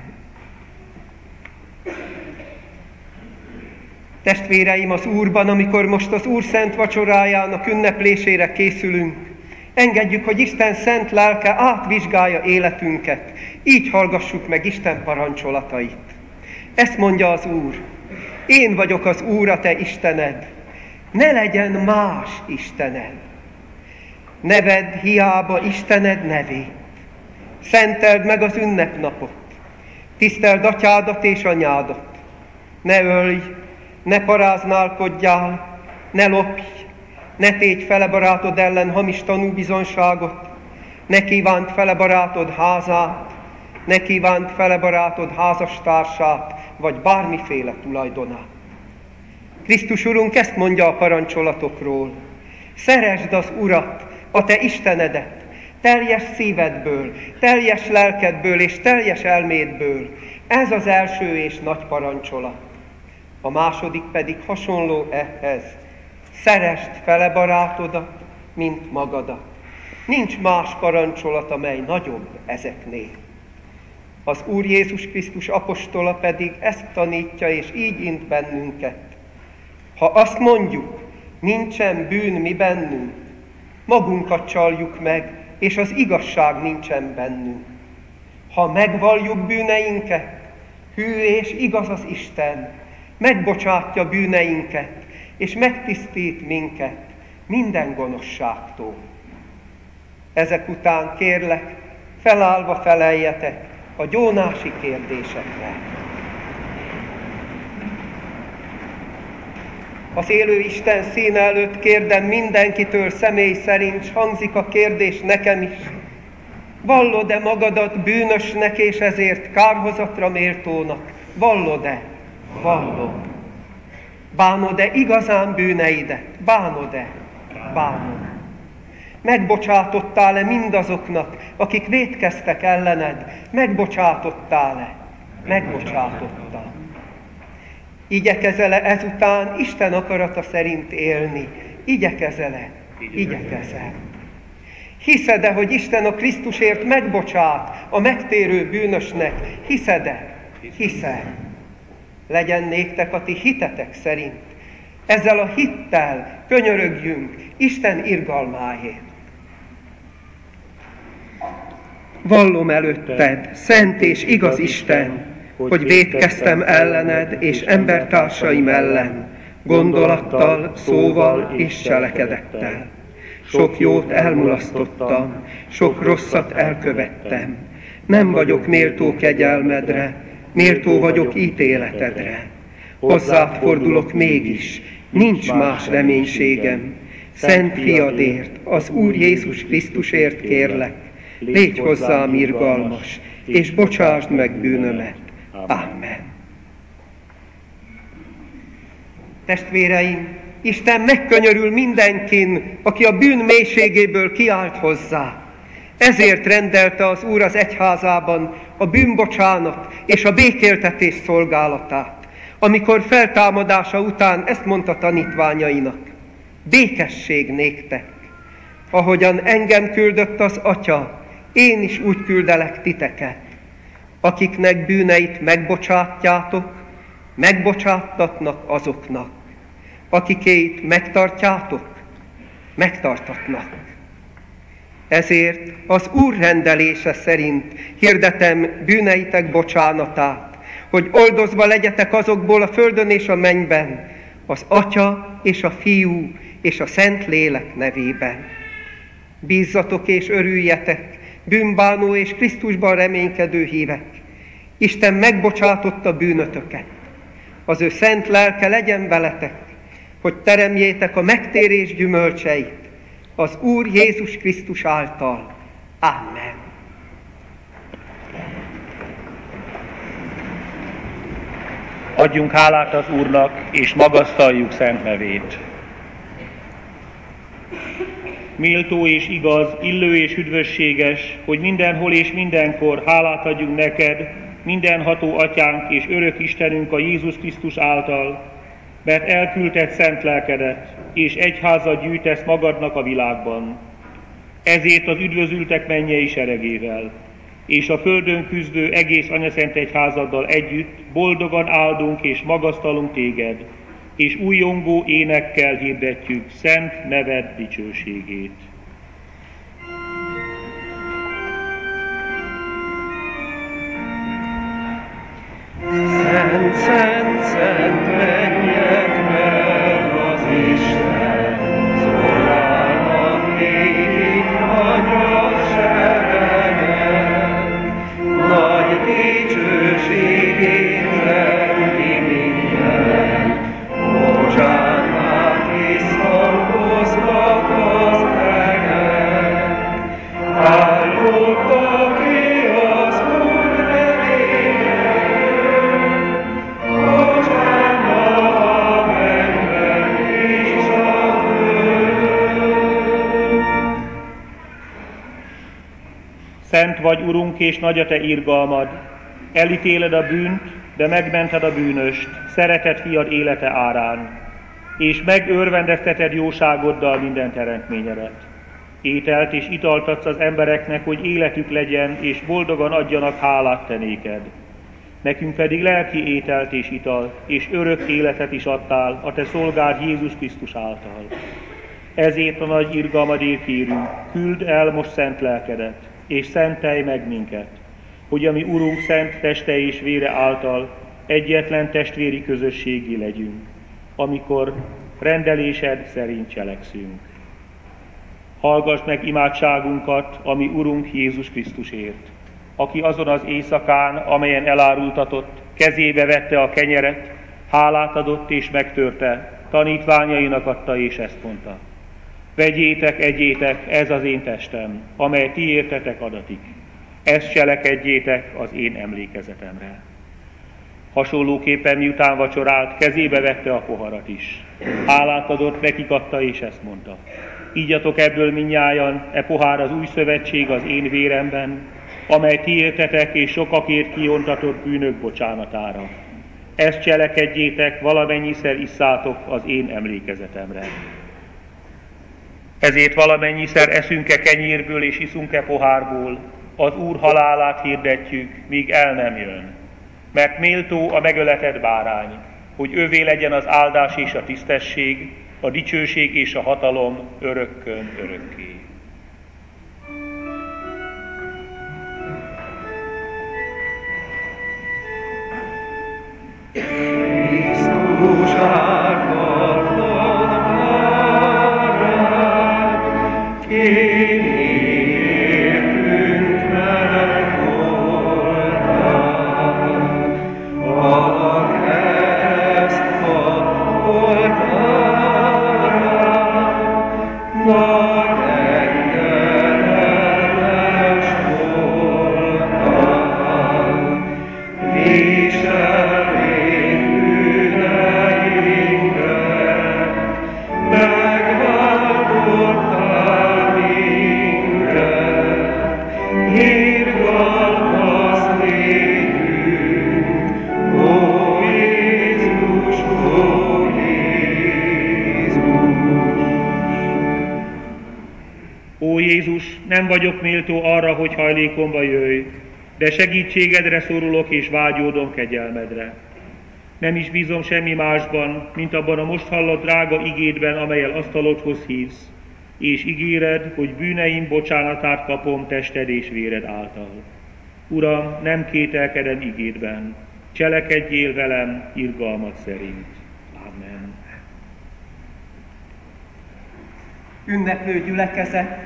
Testvéreim az Úrban, amikor most az Úr szent vacsorájának ünneplésére készülünk, engedjük, hogy Isten szent lelke átvizsgálja életünket, így hallgassuk meg Isten parancsolatait. Ezt mondja az Úr: én vagyok az Úr, a te Istened, ne legyen más istened. Ne vedd hiába Istened nevét. Szenteld meg az ünnepnapot. Tiszteld atyádat és anyádat. Ne ölj, ne paráználkodjál, ne lopj, ne tégy fele barátod ellen hamis tanúbizonságot, ne kívánt fele barátod házát, ne kívánt fele barátod házastársát, vagy bármiféle tulajdonát. Krisztus Urunk ezt mondja a parancsolatokról: szeresd az Urat, a te Istenedet, teljes szívedből, teljes lelkedből és teljes elmédből. Ez az első és nagy parancsolat. A második pedig hasonló ehhez: szeresd fele barátodat, mint magadat. Nincs más parancsolat, amely nagyobb ezeknél. Az Úr Jézus Krisztus apostola pedig ezt tanítja, és így int bennünket: ha azt mondjuk, nincsen bűn mi bennünk, magunkat csaljuk meg, és az igazság nincsen bennünk. Ha megvalljuk bűneinket, hű és igaz az Isten, megbocsátja bűneinket, és megtisztít minket minden gonoszságtól. Ezek után kérlek, felállva feleljetek a gyónási kérdésekre. Az élő Isten színe előtt kérdem mindenkitől személy szerint, s hangzik a kérdés nekem is: vallod-e magadat bűnösnek és ezért kárhozatra méltónak? Vallod-e? Vallod. Bánod-e igazán bűneidet? Bánod-e? Bánod. Megbocsátottál-e mindazoknak, akik vétkeztek ellened? Megbocsátottál-e? Megbocsátottál. Igyekezel-e ezután Isten akarata szerint élni? Igyekezel-e? Igyekezel. Hiszed-e, hogy Isten a Krisztusért megbocsát a megtérő bűnösnek? Hiszed-e? Hiszed. Legyen néktek a ti hitetek szerint. Ezzel a hittel könyörögjünk Isten irgalmáért. Vallom előtted, szent és igaz Isten, hogy vétkeztem ellened és embertársaim ellen, gondolattal, szóval és cselekedettel. Sok jót elmulasztottam, sok rosszat elkövettem. Nem vagyok méltó kegyelmedre, méltó vagyok ítéletedre. Hozzád fordulok mégis, nincs más reménységem. Szent fiadért, az Úr Jézus Krisztusért kérlek, légy hozzám irgalmas, és bocsásd meg bűnömet. Amen. Testvéreim, Isten megkönyörül mindenkin, aki a bűn mélységéből kiált hozzá. Ezért rendelte az Úr az egyházában a bűnbocsánat és a békéltetés szolgálatát, amikor feltámadása után ezt mondta tanítványainak: békesség néktek, ahogyan engem küldött az Atya, én is úgy küldelek titeket. Akiknek bűneit megbocsátjátok, megbocsáttatnak azoknak. Akikéit megtartjátok, megtartatnak. Ezért az Úr rendelése szerint hirdetem bűneitek bocsánatát, hogy oldozva legyetek azokból a földön és a mennyben, az Atya és a Fiú és a Szent Lélek nevében. Bízzatok és örüljetek, bűnbánó és Krisztusban reménykedő hívek. Isten megbocsátotta bűnötöket. Az ő szent lelke legyen veletek, hogy teremjétek a megtérés gyümölcseit az Úr Jézus Krisztus által. Amen. Adjunk hálát az Úrnak, és magasztaljuk szent nevét. Méltó és igaz, illő és üdvösséges, hogy mindenhol és mindenkor hálát adjunk neked, mindenható Atyánk és örök Istenünk a Jézus Krisztus által, mert elküldted szent lelkedet, és egyházat gyűjtesz magadnak a világban. Ezért az üdvözültek mennyei seregével, és a földön küzdő egész anyaszent egyházaddal együtt boldogan áldunk és magasztalunk téged, és újongó énekkel hirdetjük szent neved dicsőségét. Szent, szent, szent mennyekben az Isten, szolgálnak nékik nagy seregek, nagy dicsőségét lenni minden, bocsánat visszhangoznak az egek, áldott ki az Úr nevében, bocsánat a mennyben és a földön. Szent vagy, Urunk, és nagy a te irgalmad, elítéled a bűnt, de megmented a bűnöst, szeretett fiad élete árán, és megörvendezteted jóságoddal minden teremtményedet. Ételt és italt adsz az embereknek, hogy életük legyen, és boldogan adjanak hálát te néked. Nekünk pedig lelki ételt és italt, és örök életet is adtál a te szolgád Jézus Krisztus által. Ezért a nagy irgalmadért kérünk, küld el most szent lelkedet, és szentelj meg minket, hogy a mi Urunk szent teste és vére által egyetlen testvéri közösségi legyünk, amikor rendelésed szerint cselekszünk. Hallgass meg imádságunkat, a mi Urunk Jézus Krisztusért, aki azon az éjszakán, amelyen elárultatott, kezébe vette a kenyeret, hálát adott és megtörte, tanítványainak adta és ezt mondta: vegyétek, egyétek, ez az én testem, amely ti értetek adatik. Ezt cselekedjétek az én emlékezetemre. Hasonlóképpen miután vacsorált, kezébe vette a poharat is. Hálát adott, nekik adta és ezt mondta: ígyatok ebből mindnyájan, e pohár az új szövetség az én véremben, amely ti értetek és sokakért kiontatott bűnök bocsánatára. Ezt cselekedjétek, valamennyiszer isszátok az én emlékezetemre. Ezért valamennyiszer eszünk-e kenyérből és iszunk-e pohárból, az Úr halálát hirdetjük, míg el nem jön. Mert méltó a megöletett bárány, hogy ővé legyen az áldás és a tisztesség, a dicsőség és a hatalom örökkön örökké. Krisztus ártatlan bárány, kérni értünk megoldani, a keresztfal oltárán, nagy engedelmes voltál, viselvény bűneinket, megváltottál minket, irgalmas lényünk, ó Jézus, ó Jézus. Ó Jézus, nem vagyok méltó arra, hogy hajlékomba jöjj, de segítségedre szorulok és vágyódom kegyelmedre. Nem is bízom semmi másban, mint abban a most hallott drága igédben, amellyel asztalodhoz hívsz, és ígéred, hogy bűneim bocsánatát kapom tested és véred által. Uram, nem kételkedem igédben, cselekedjél velem irgalmad szerint. Amen. Ünneplő gyülekezet,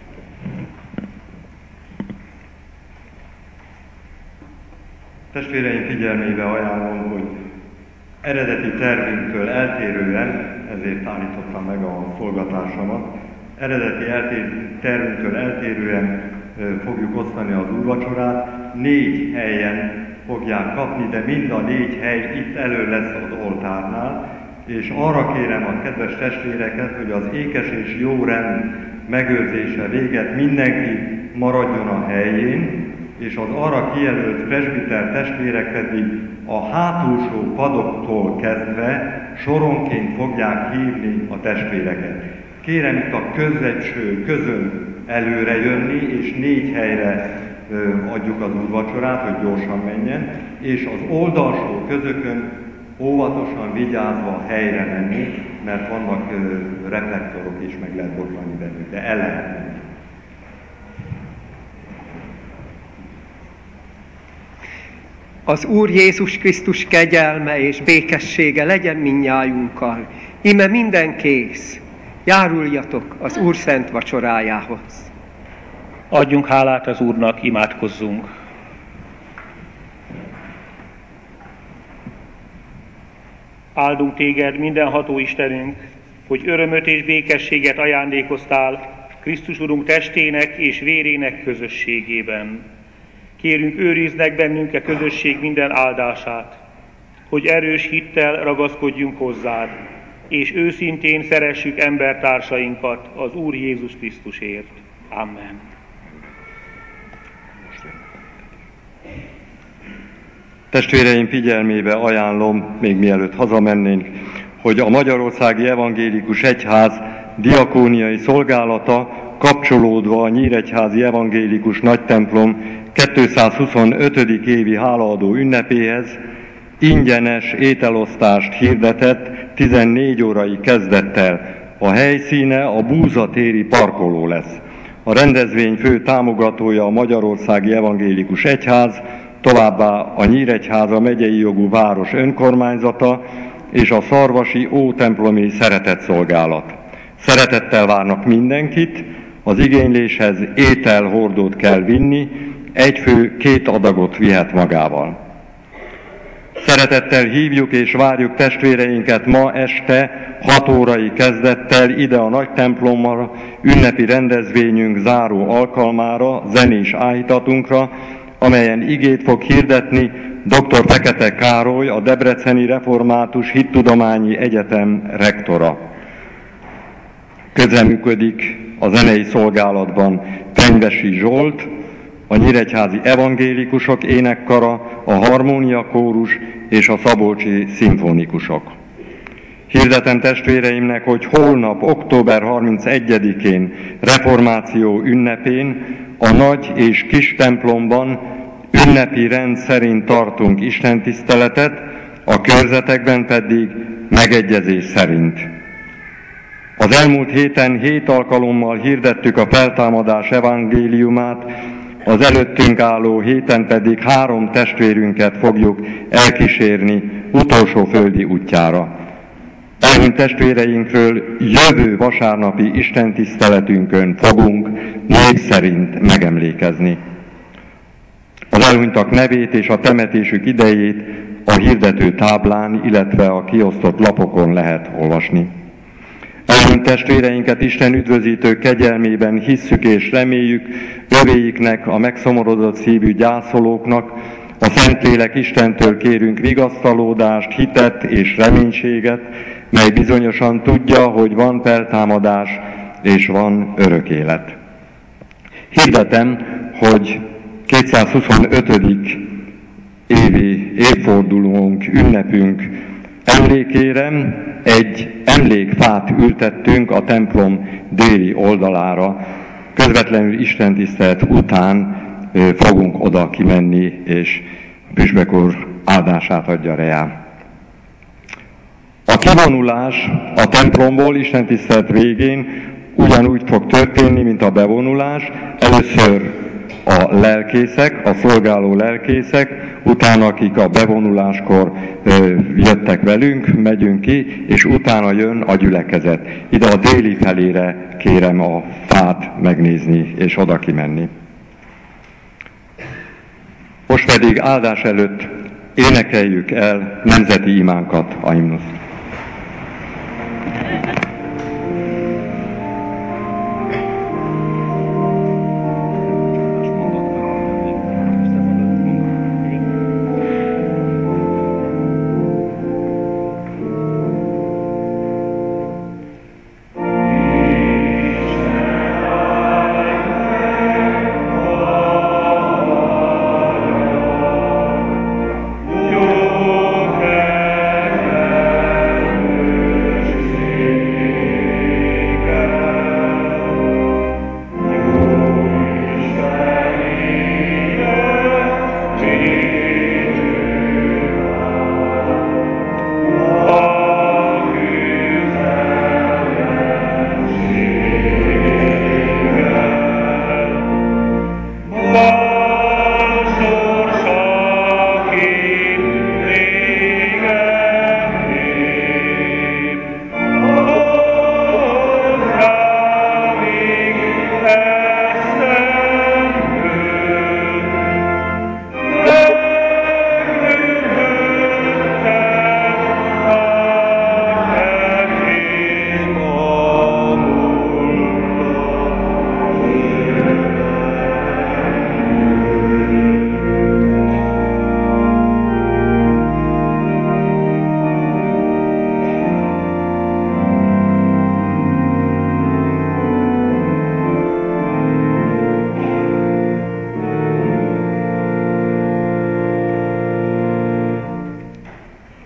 Testvéreim figyelmébe ajánlom, hogy eredeti tervünktől eltérően, ezért állítottam meg a forgatásomat, eredeti eltér, tervünktől eltérően fogjuk osztani az úrvacsorát. Négy helyen fogják kapni, de mind a négy hely itt elő lesz az oltárnál, és arra kérem a kedves testvéreket, hogy az ékes és jó rend megőrzése véget mindenki maradjon a helyén, és az arra kijelölt presbiter testvérek pedig a hátulsó padoktól kezdve soronként fogják hívni a testvéreket. Kérem itt a közöső közön előre jönni, és négy helyre ö, adjuk az úrvacsorát, hogy gyorsan menjen, és az oldalsó közökön óvatosan vigyázva helyre menni, mert vannak ö, reflektorok is, meg lehet botlani bennük, de el lehet menni. Az Úr Jézus Krisztus kegyelme és békessége legyen mindnyájunkkal. Íme minden kész. Járuljatok az Úr szent vacsorájához. Adjunk hálát az Úrnak, imádkozzunk. Áldunk téged, mindenható Istenünk, hogy örömöt és békességet ajándékoztál Krisztus Urunk testének és vérének közösségében. Kérünk, őrizd meg bennünk a közösség minden áldását, hogy erős hittel ragaszkodjunk hozzád, és őszintén szeressük embertársainkat az Úr Jézus Krisztusért. Amen. Testvéreim figyelmébe ajánlom, még mielőtt hazamennénk, hogy a Magyarországi Evangélikus Egyház diakóniai szolgálata kapcsolódva a Nyíregyházi Evangélikus Nagytemplom kétszázhuszonötödik évi hálaadó ünnepéhez ingyenes ételosztást hirdetett tizennégy órai kezdettel. A helyszíne a Búza téri parkoló lesz. A rendezvény fő támogatója a Magyarországi Evangélikus Egyház, továbbá a Nyíregyháza megyei jogú város önkormányzata és a Szarvasi Ótemplomi Szeretetszolgálat. Szeretettel várnak mindenkit, az igényléshez ételhordót kell vinni, egy fő két adagot vihet magával. Szeretettel hívjuk és várjuk testvéreinket ma este hat órai kezdettel ide a nagy templomra, ünnepi rendezvényünk záró alkalmára, zenés áhítatunkra, amelyen igét fog hirdetni dr. Fekete Károly, a Debreceni Református Hittudományi Egyetem rektora. Közreműködik a zenei szolgálatban Fenyvesi Zsolt, a Nyíregyházi Evangélikusok énekkara, a Harmónia Kórus és a Szabolcsi Szimfonikusok. Hirdetem testvéreimnek, hogy holnap, október harmincegyedikén reformáció ünnepén a nagy és kis templomban ünnepi rend szerint tartunk istentiszteletet, a körzetekben pedig megegyezés szerint. Az elmúlt héten hét alkalommal hirdettük a feltámadás evangéliumát, az előttünk álló héten pedig három testvérünket fogjuk elkísérni utolsó földi útjára. Elhunyt testvéreinkről jövő vasárnapi istentiszteletünkön fogunk név szerint megemlékezni. Az elhunytak nevét és a temetésük idejét a hirdető táblán, illetve a kiosztott lapokon lehet olvasni. Elhunyt testvéreinket Isten üdvözítő kegyelmében hisszük és reméljük, övéiknek, a megszomorodott szívű gyászolóknak, a Szentlélek Istentől kérünk vigasztalódást, hitet és reménységet, mely bizonyosan tudja, hogy van feltámadás és van örök élet. Hirdetem, hogy kétszázhuszonötödik évi évfordulónk, ünnepünk emlékére egy emlékfát ültettünk a templom déli oldalára. Közvetlenül istentisztelet után fogunk oda kimenni, és püspök úr áldását adja rá. A kivonulás a templomból istentisztelet végén ugyanúgy fog történni, mint a bevonulás. Először a lelkészek, a szolgáló lelkészek, utána akik a bevonuláskor ö, jöttek velünk, megyünk ki, és utána jön a gyülekezet. Ide a déli felére kérem a fát megnézni, és oda kimenni. Most pedig áldás előtt énekeljük el nemzeti imánkat, a himnuszt.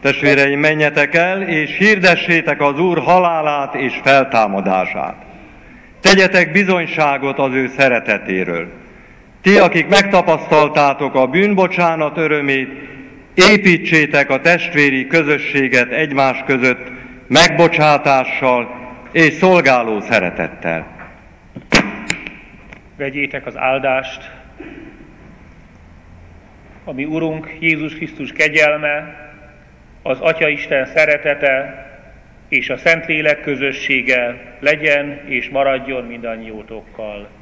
Testvéreim, menjetek el, és hirdessétek az Úr halálát és feltámadását. Tegyetek bizonyságot az ő szeretetéről. Ti, akik megtapasztaltátok a bűnbocsánat örömét, építsétek a testvéri közösséget egymás között megbocsátással és szolgáló szeretettel. Vegyétek az áldást, ami Urunk Jézus Krisztus kegyelme, az Atyaisten szeretete és a Szentlélek közössége legyen és maradjon mindannyiótokkal.